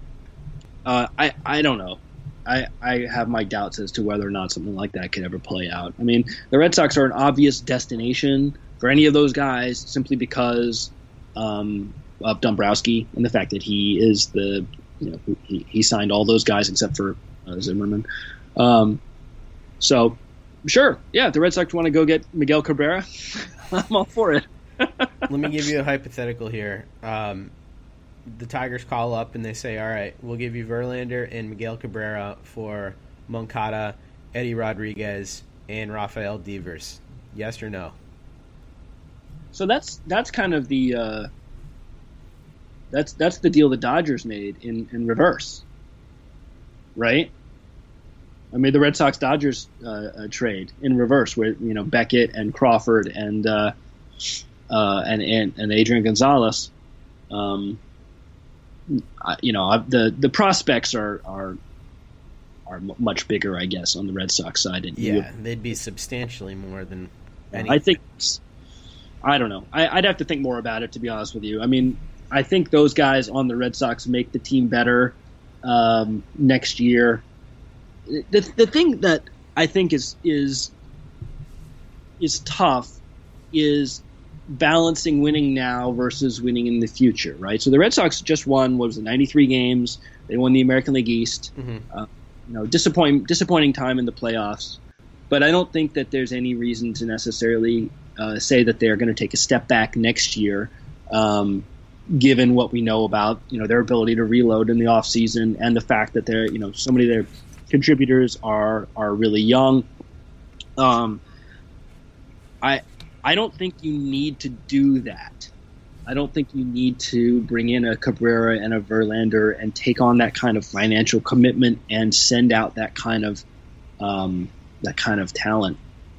I don't know. I have my doubts as to whether or not something like that could ever play out. I mean, the Red Sox are an obvious destination for any of those guys simply because of Dombrowski and the fact that he is he signed all those guys except for Zimmerman. So, sure, yeah, if the Red Sox want to go get Miguel Cabrera, I'm all for it. Let me give you a hypothetical here. The Tigers call up and they say, all right, we'll give you Verlander and Miguel Cabrera for Moncada, Eddie Rodriguez, and Rafael Devers. Yes or no? So that's kind of the that's the deal the Dodgers made in reverse, right? I mean, the Red Sox Dodgers trade in reverse, where Beckett and Crawford and Adrian Gonzalez. The prospects are much bigger, I guess, on the Red Sox side. They'd be substantially more than anything. I think. I don't know. I'd have to think more about it, to be honest with you. I mean, I think those guys on the Red Sox make the team better next year. The thing that I think is tough is balancing winning now versus winning in the future, right? So the Red Sox just won, 93 games. They won the American League East. Mm-hmm. Disappointing time in the playoffs. But I don't think that there's any reason to necessarily say that they're going to take a step back next year, given what we know about their ability to reload in the offseason and the fact that they're so many of their contributors are really young. I don't think you need to do that. I don't think you need to bring in a Cabrera and a Verlander and take on that kind of financial commitment and send out that kind of talent.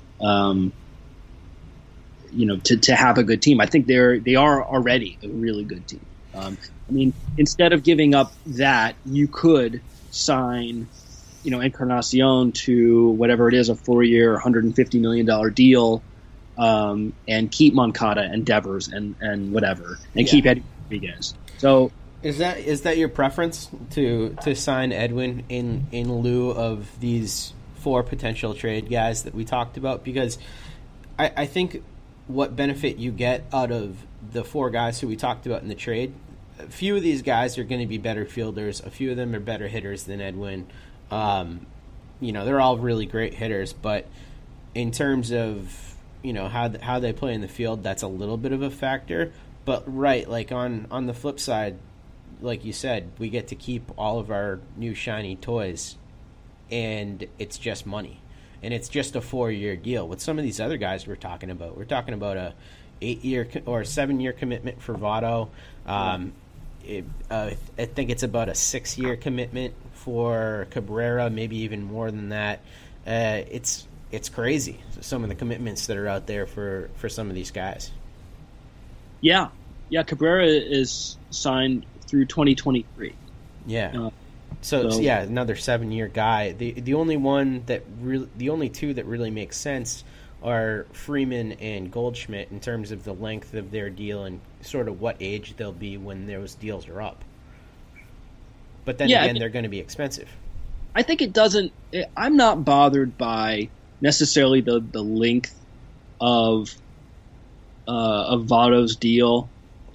To have a good team. I think they are already a really good team. I mean, instead of giving up that, you could sign, Encarnacion to whatever it is, a 4-year, $150 million deal, and keep Moncada and Devers and whatever, and keep Eddie Rodriguez. So is that your preference to sign Edwin in lieu of these 4 potential trade guys that we talked about? Because I think what benefit you get out of the 4 guys who we talked about in the trade, a few of these guys are going to be better fielders. A few of them are better hitters than Edwin. they're all really great hitters, but in terms of, how they play in the field, that's a little bit of a factor. But right, like on the flip side, like you said, we get to keep all of our new shiny toys, and it's just money. And it's just a 4-year deal. With some of these other guys we're talking about a 8-year or 7-year commitment for Votto. I think it's about a 6-year commitment for Cabrera, maybe even more than that. It's crazy, some of the commitments that are out there for some of these guys. Yeah, Cabrera is signed through 2023. Yeah. So yeah, another 7-year guy. The only two that really make sense are Freeman and Goldschmidt in terms of the length of their deal and sort of what age they'll be when those deals are up. But then again, they're going to be expensive. I think it doesn't. I'm not bothered by necessarily the length of Votto's deal.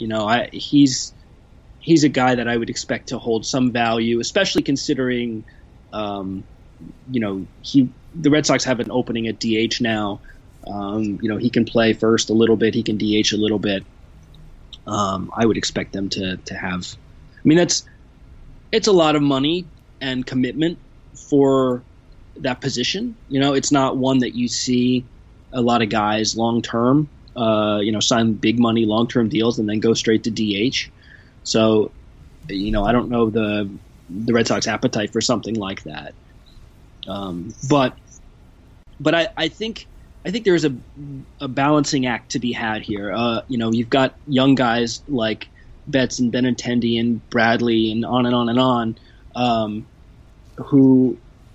He's a guy that I would expect to hold some value, especially considering, the Red Sox have an opening at DH now. He can play first a little bit. He can DH a little bit. I would expect them to have. I mean, it's a lot of money and commitment for that position. It's not one that you see a lot of guys long term. Sign big money long term deals and then go straight to DH. So, I don't know the Red Sox appetite for something like that. But I think there's a balancing act to be had here. You've got young guys like Betts and Benintendi and Bradley and on and on and on, who,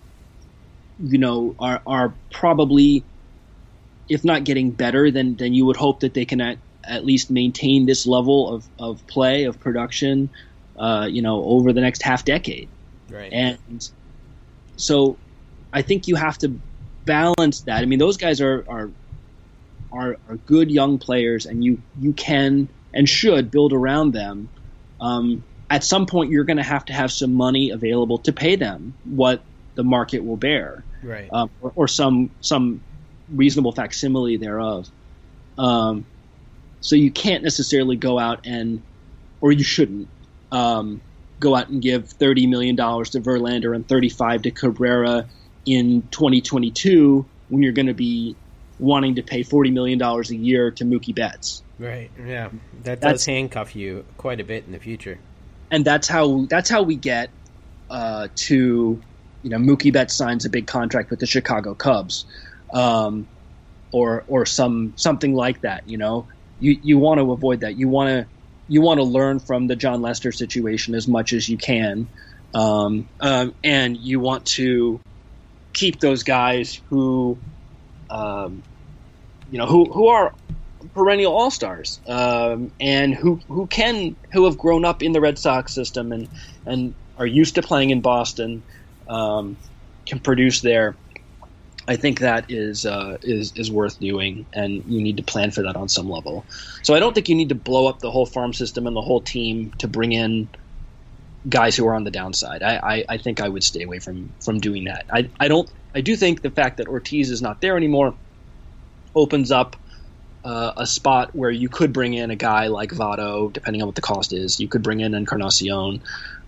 are probably, if not getting better, then you would hope that they can at least maintain this level of play, of production, over the next half decade. Right. And so I think you have to balance that. I mean, those guys are good young players, and you can and should build around them. At some point, you're going to have some money available to pay them what the market will bear, right? Or some reasonable facsimile thereof. So you can't necessarily go out or you shouldn't, go out and give $30 million to Verlander and $35 to Cabrera in 2022 when you're going to be wanting to pay $40 million a year to Mookie Betts. Right. Yeah, that's handcuff you quite a bit in the future. And that's how we get to Mookie Betts signs a big contract with the Chicago Cubs, or something like that. You want to avoid that. You want to learn from the John Lester situation as much as you can, and you want to keep those guys who are perennial all-stars, and who have grown up in the Red Sox system and are used to playing in Boston, can produce there. I think that is worth doing, and you need to plan for that on some level. So I don't think you need to blow up the whole farm system and the whole team to bring in guys who are on the downside. I think I would stay away from doing that. I do think the fact that Ortiz is not there anymore opens up a spot where you could bring in a guy like Votto, depending on what the cost is. You could bring in Encarnacion,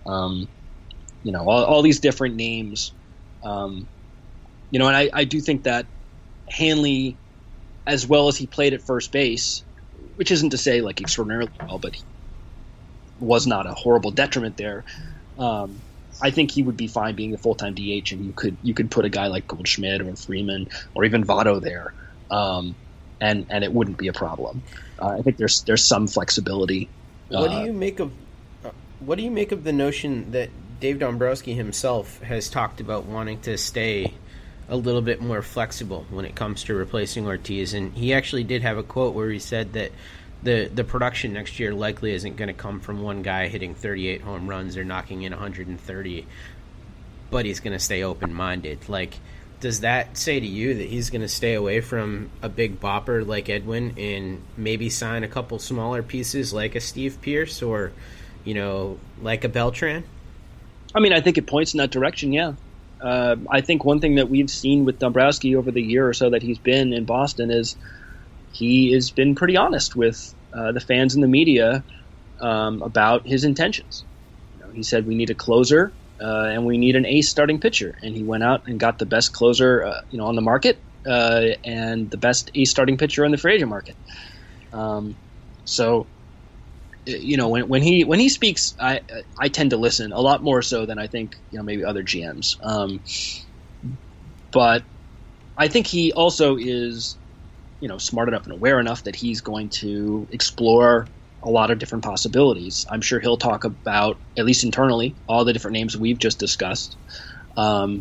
all these different names. And I do think that Hanley, as well as he played at first base, which isn't to say like extraordinarily well, but he was not a horrible detriment there. I think he would be fine being a full-time DH, and you could put a guy like Goldschmidt or Freeman or even Votto there, and it wouldn't be a problem. I think there's some flexibility. What do you make of the notion that Dave Dombrowski himself has talked about wanting to stay a little bit more flexible when it comes to replacing Ortiz? And he actually did have a quote where he said that the production next year likely isn't going to come from one guy hitting 38 home runs or knocking in 130, but he's going to stay open-minded. Like, does that say to you that he's going to stay away from a big bopper like Edwin and maybe sign a couple smaller pieces like a Steve Pearce or, like a Beltran? I mean, I think it points in that direction, yeah. I think one thing that we've seen with Dombrowski over the year or so that he's been in Boston is he has been pretty honest with the fans and the media about his intentions. He said we need a closer and we need an ace starting pitcher, and he went out and got the best closer on the market and the best ace starting pitcher on the free agent market. So when he speaks, I tend to listen a lot more so than I think maybe other GMs. But I think he also is smart enough and aware enough that he's going to explore a lot of different possibilities. I'm sure he'll talk about, at least internally, all the different names we've just discussed. And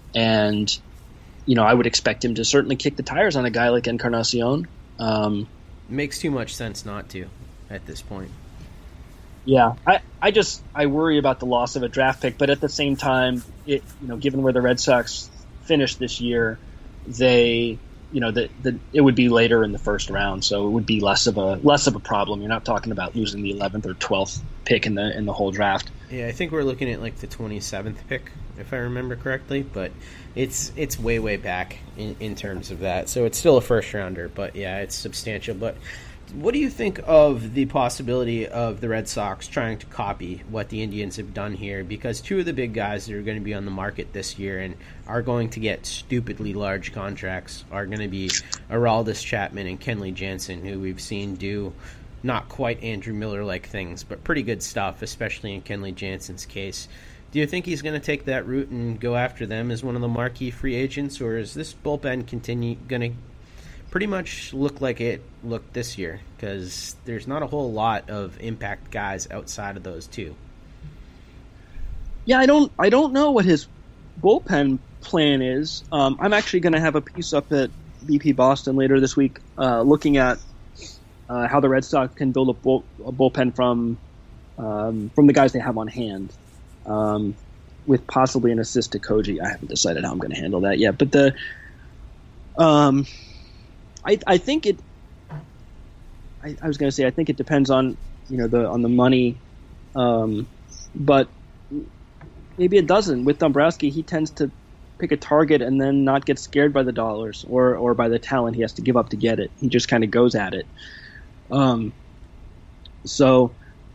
I would expect him to certainly kick the tires on a guy like Encarnacion. Makes too much sense not to at this point. Yeah, I worry about the loss of a draft pick, but at the same time, given where the Red Sox finished this year, it would be later in the first round, so it would be less of a problem. You're not talking about losing the 11th or 12th pick in the whole draft. Yeah, I think we're looking at like the 27th pick, if I remember correctly, but it's way back in terms of that. So it's still a first rounder, but yeah, it's substantial. But what do you think of the possibility of the Red Sox trying to copy what the Indians have done here? Because two of the big guys that are going to be on the market this year and are going to get stupidly large contracts are going to be Aroldis Chapman and Kenley Jansen, who we've seen do not quite Andrew Miller-like things, but pretty good stuff, especially in Kenley Jansen's case. Do you think he's going to take that route and go after them as one of the marquee free agents, or is this bullpen going to pretty much look like it looked this year? Because there's not a whole lot of impact guys outside of those two. Yeah, I don't know what his bullpen plan is. I'm actually going to have a piece up at BP Boston later this week looking at how the Red Sox can build a bullpen from the guys they have on hand, with possibly an assist to Koji. I haven't decided how I'm going to handle that yet, but I think it. I was going to say I think it depends on on the money, but maybe it doesn't. With Dombrowski, he tends to pick a target and then not get scared by the dollars or by the talent he has to give up to get it. He just kind of goes at it. So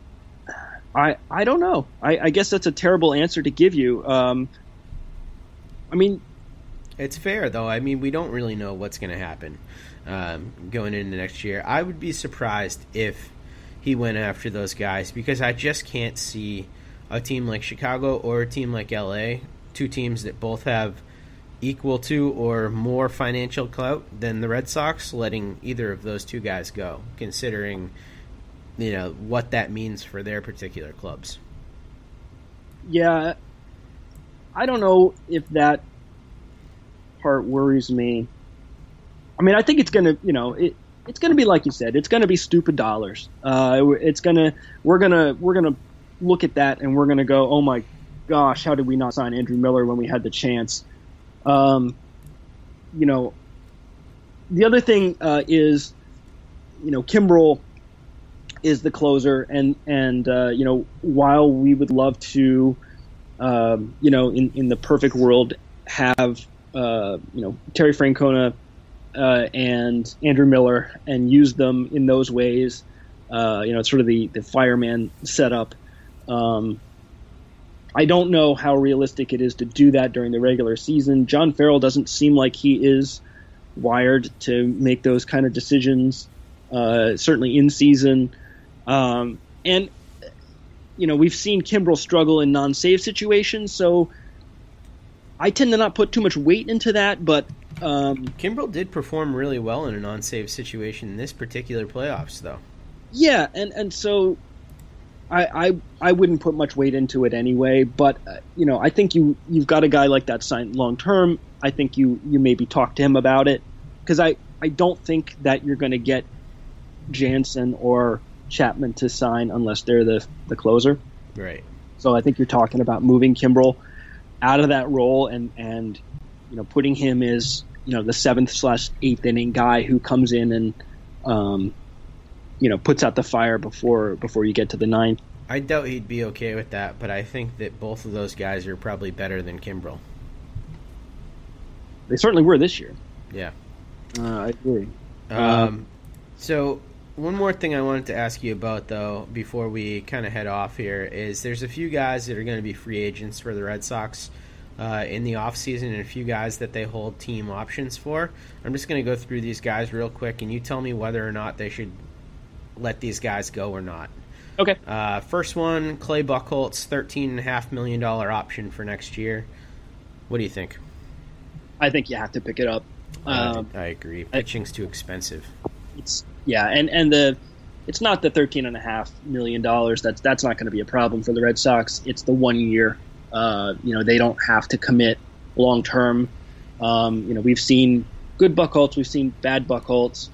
I don't know. I guess that's a terrible answer to give you. I mean, it's fair though. I mean, we don't really know what's going to happen going into next year. I would be surprised if he went after those guys, because I just can't see a team like Chicago or a team like LA, two teams that both have equal to or more financial clout than the Red Sox, letting either of those two guys go, considering what that means for their particular clubs. Yeah, I don't know if that part worries me. I mean, I think it's gonna, it's gonna be like you said. It's gonna be stupid dollars. We're gonna look at that and we're gonna go, oh my gosh, how did we not sign Andrew Miller when we had the chance? The other thing is, Kimbrel is the closer, and while we would love to, in the perfect world, have Terry Francona and Andrew Miller and use them in those ways, it's sort of the fireman setup. I don't know how realistic it is to do that during the regular season. John Farrell doesn't seem like he is wired to make those kind of decisions, certainly in season. And we've seen Kimbrel struggle in non-save situations, so I tend to not put too much weight into that, but Kimbrel did perform really well in a non-save situation in this particular playoffs, though. Yeah, and so I wouldn't put much weight into it anyway, but I think you've got a guy like that signed long term. I think you maybe talk to him about it, because I don't think that you're going to get Jansen or Chapman to sign unless they're the closer. Right. So I think you're talking about moving Kimbrel out of that role and putting him as the 7th/8th inning guy who comes in and puts out the fire before you get to the 9th. I doubt he'd be okay with that, but I think that both of those guys are probably better than Kimbrel. They certainly were this year. Yeah. I agree. So one more thing I wanted to ask you about, though, before we kind of head off here, is there's a few guys that are going to be free agents for the Red Sox in the offseason and a few guys that they hold team options for. I'm just going to go through these guys real quick, and you tell me whether or not they should let these guys go or not. Okay. First one, Clay Buchholz, $13.5 million option for next year. What do you think? I think you have to pick it up. I agree. Pitching's too expensive. It's it's not the $13.5 million. That's not going to be a problem for the Red Sox. It's the 1 year. They don't have to commit long term. We've seen good Buchholz, we've seen bad Buchholz,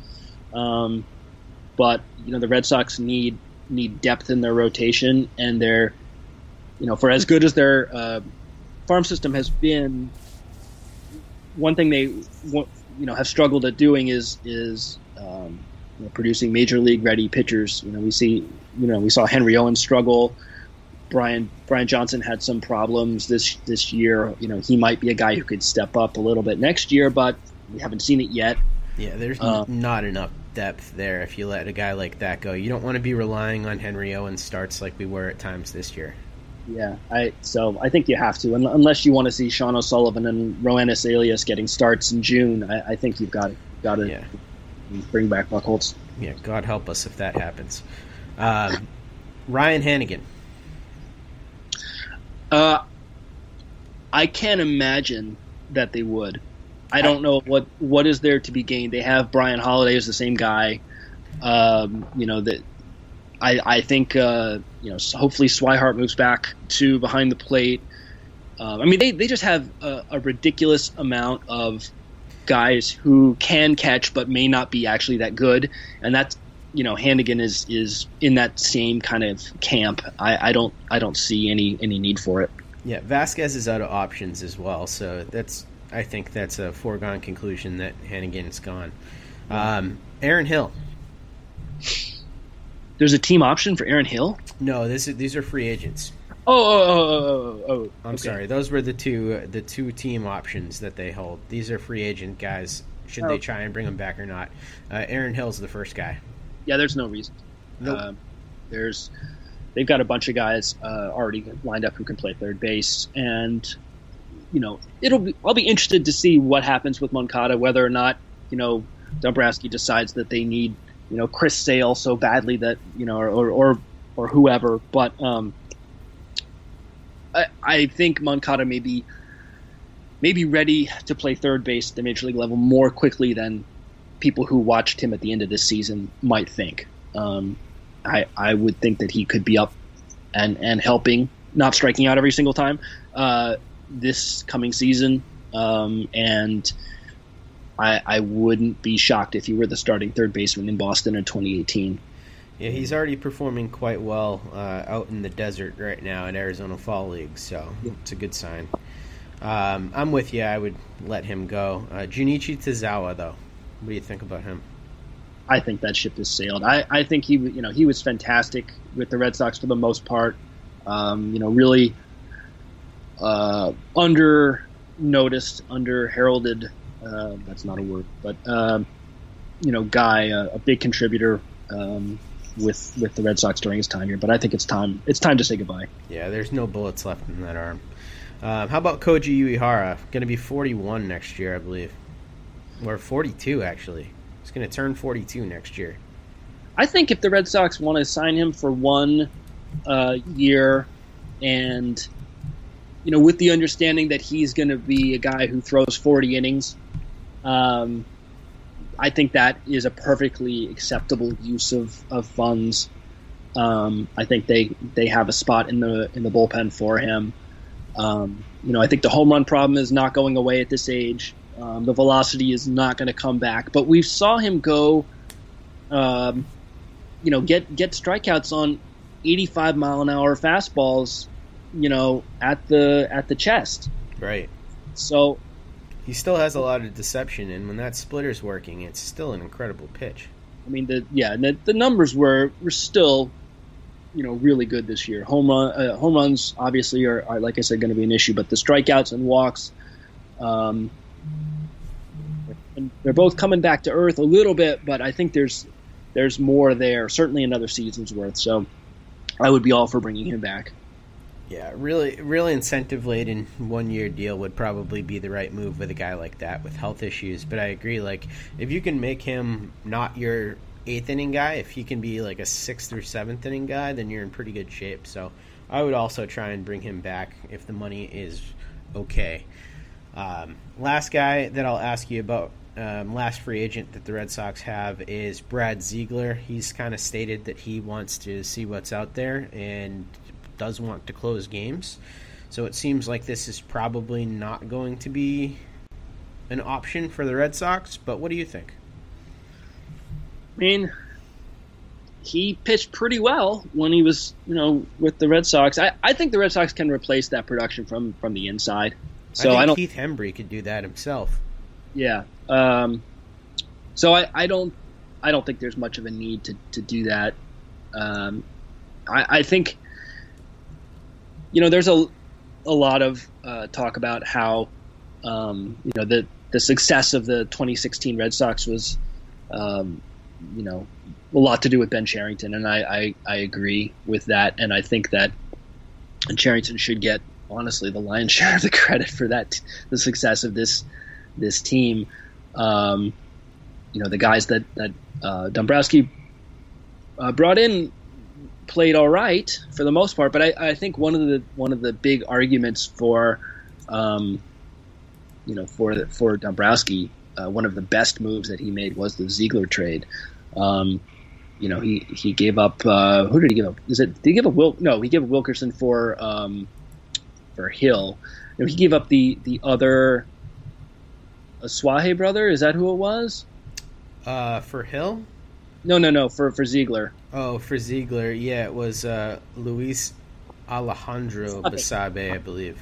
but the Red Sox need depth in their rotation, and they're for as good as their farm system has been, one thing they have struggled at doing is producing major league ready pitchers. We saw Henry Owens struggle. Brian Johnson had some problems this year. He might be a guy who could step up a little bit next year, but we haven't seen it yet. Yeah, there's not enough depth there if you let a guy like that go. You don't want to be relying on Henry Owens starts like we were at times this year. Yeah, so I think you have to, unless you want to see Sean O'Sullivan and Roenis Elias getting starts in June. I think you've got to bring back Buchholz. Yeah, God help us if that happens. Ryan Hanigan. I can't imagine that they would. I don't know what is there to be gained. They have Brian Holiday as the same guy. That I think hopefully Swihart moves back to behind the plate. They just have a ridiculous amount of guys who can catch but may not be actually that good, and that's Hanigan is in that same kind of camp. I don't see any need for it. Yeah, Vasquez is out of options as well, so I think that's a foregone conclusion that Hanigan's gone. Aaron Hill. There's a team option for Aaron Hill? No, these are free agents. Oh. I'm sorry. Those were the two team options that they hold. These are free agent guys. Should they try and bring them back or not? Aaron Hill's the first guy. Yeah, there's no reason. Nope. They've got a bunch of guys already lined up who can play third base, and I'll be interested to see what happens with Moncada, whether or not Dombrowski decides that they need Chris Sale so badly that or whoever. But I think Moncada may be ready to play third base at the major league level more quickly than people who watched him at the end of this season might think. I would think that he could be up and helping, not striking out every single time this coming season, and I wouldn't be shocked if he were the starting third baseman in Boston in 2018. Yeah, he's already performing quite well out in the desert right now in Arizona Fall League, so it's a good sign. I'm with you. I would let him go. Junichi Tazawa, though, what do you think about him? I think that ship has sailed. I think he was fantastic with the Red Sox for the most part. Really under noticed, under heralded. That's not a word, but guy, a big contributor with the Red Sox during his time here. But I think it's time to say goodbye. Yeah, there's no bullets left in that arm. How about Koji Uehara? Going to be 41 next year, I believe, or 42 actually. He's going to turn 42 next year. I think if the Red Sox want to sign him for 1 year, and with the understanding that he's going to be a guy who throws 40 innings, I think that is a perfectly acceptable use of funds. I think they have a spot in the bullpen for him. I think the home run problem is not going away at this age. The velocity is not going to come back, but we saw him go, get strikeouts on 85 mile an hour fastballs, at the chest. Right. So he still has a lot of deception, and when that splitter's working, it's still an incredible pitch. The numbers were still, really good this year. Home runs obviously are, like I said, going to be an issue, but the strikeouts and walks, they're both coming back to earth a little bit, but I think there's more there. Certainly another season's worth. So I would be all for bringing him back. Yeah, really incentive-laden one-year deal would probably be the right move with a guy like that with health issues. But I agree, like, if you can make him not your eighth-inning guy, if he can be like a sixth or seventh-inning guy, then you're in pretty good shape. So I would also try and bring him back if the money is okay. Last guy that I'll ask you about, last free agent that the Red Sox have is Brad Ziegler. He's kind of stated that he wants to see what's out there and does want to close games. So it seems like this is probably not going to be an option for the Red Sox, but what do you think? I mean, he pitched pretty well when he was, with the Red Sox. I think the Red Sox can replace that production from the inside. So I think Keith Hembry could do that himself. Yeah. So I don't think there's much of a need to do that. I think, there's a lot of talk about how, the success of the 2016 Red Sox was, a lot to do with Ben Cherington, and I agree with that, and I think that Cherington should get, honestly, the lion's share of the credit for that, the success of this team. The guys that Dombrowski brought in played all right for the most part, but I think one of the big arguments for Dombrowski, one of the best moves that he made was the Ziegler trade. He gave up. Who did he give up? Did he give up he gave up Wilkerson for Hill. He gave up the other Suaje brother. Is that who it was? For Hill? No, for Ziegler. Oh, for Ziegler, yeah, it was Luis Alejandro Basabe, I believe.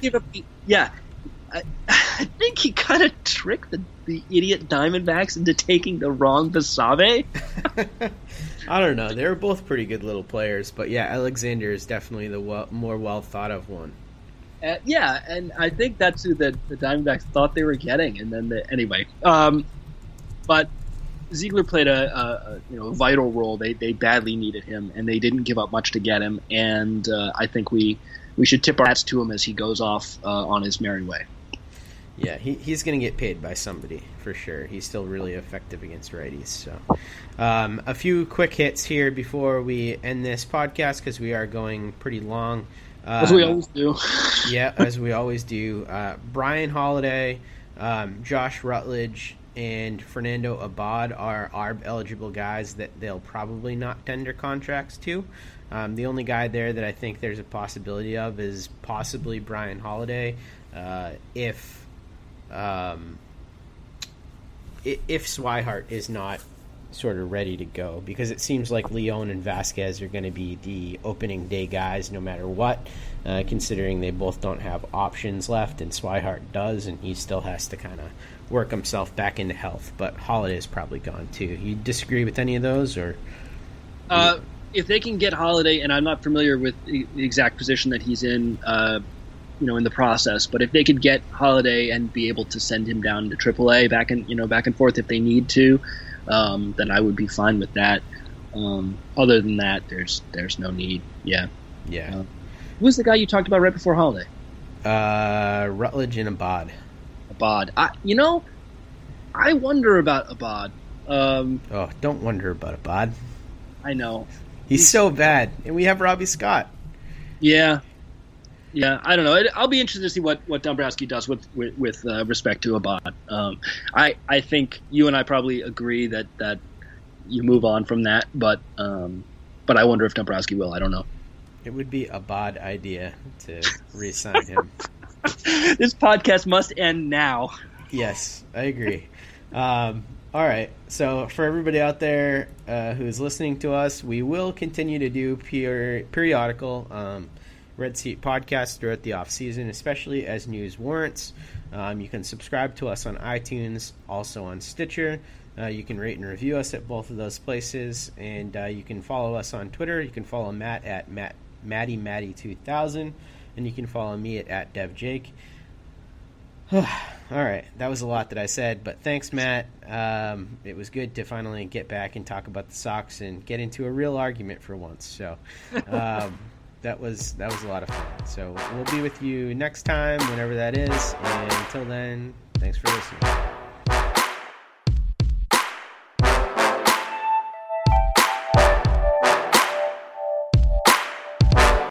I think he kind of tricked the idiot Diamondbacks into taking the wrong Basabe. I don't know. They were both pretty good little players, but yeah, Alexander is definitely the more well thought of one. And I think that's who the Diamondbacks thought they were getting, and then anyway. But Ziegler played a vital role. They badly needed him, and they didn't give up much to get him. And I think we should tip our hats to him as he goes off on his merry way. Yeah, he's going to get paid by somebody for sure. He's still really effective against righties. So, a few quick hits here before we end this podcast because we are going pretty long. As we always do. Yeah, as we always do. Brian Holiday, Josh Rutledge, and Fernando Abad are ARB-eligible guys that they'll probably not tender contracts to. The only guy there that I think there's a possibility of is possibly Brian Holiday, if Swihart is not sort of ready to go, because it seems like Leon and Vasquez are going to be the opening day guys no matter what, considering they both don't have options left, and Swihart does, and he still has to kind of work himself back into health. But Holiday's probably gone too. You disagree with any of those, or? If they can get Holiday, and I'm not familiar with the exact position that he's in, in the process, but if they could get Holiday and be able to send him down to AAA back and forth if they need to, then I would be fine with that. Other than that, there's no need. Yeah. Who's the guy you talked about right before Holiday? Rutledge and Abad. I wonder about Abad. Don't wonder about Abad. I know. He's so bad, and we have Robbie Scott. Yeah, I don't know. I'll be interested to see what Dombrowski does with respect to Abad. I think you and I probably agree that you move on from that, but I wonder if Dombrowski will. I don't know. It would be a bad idea to re-sign him. This podcast must end now. Yes, I agree. All right, so for everybody out there who's listening to us, we will continue to do periodical Red Seat podcasts throughout the off-season, especially as news warrants. You can subscribe to us on iTunes, also on Stitcher. You can rate and review us at both of those places, and you can follow us on Twitter. You can follow Matt at Matty2000, and you can follow me at DevJake. All right, that was a lot that I said, but thanks, Matt. It was good to finally get back and talk about the Sox and get into a real argument for once. So that was a lot of fun. So we'll be with you next time, whenever that is. And until then, thanks for listening.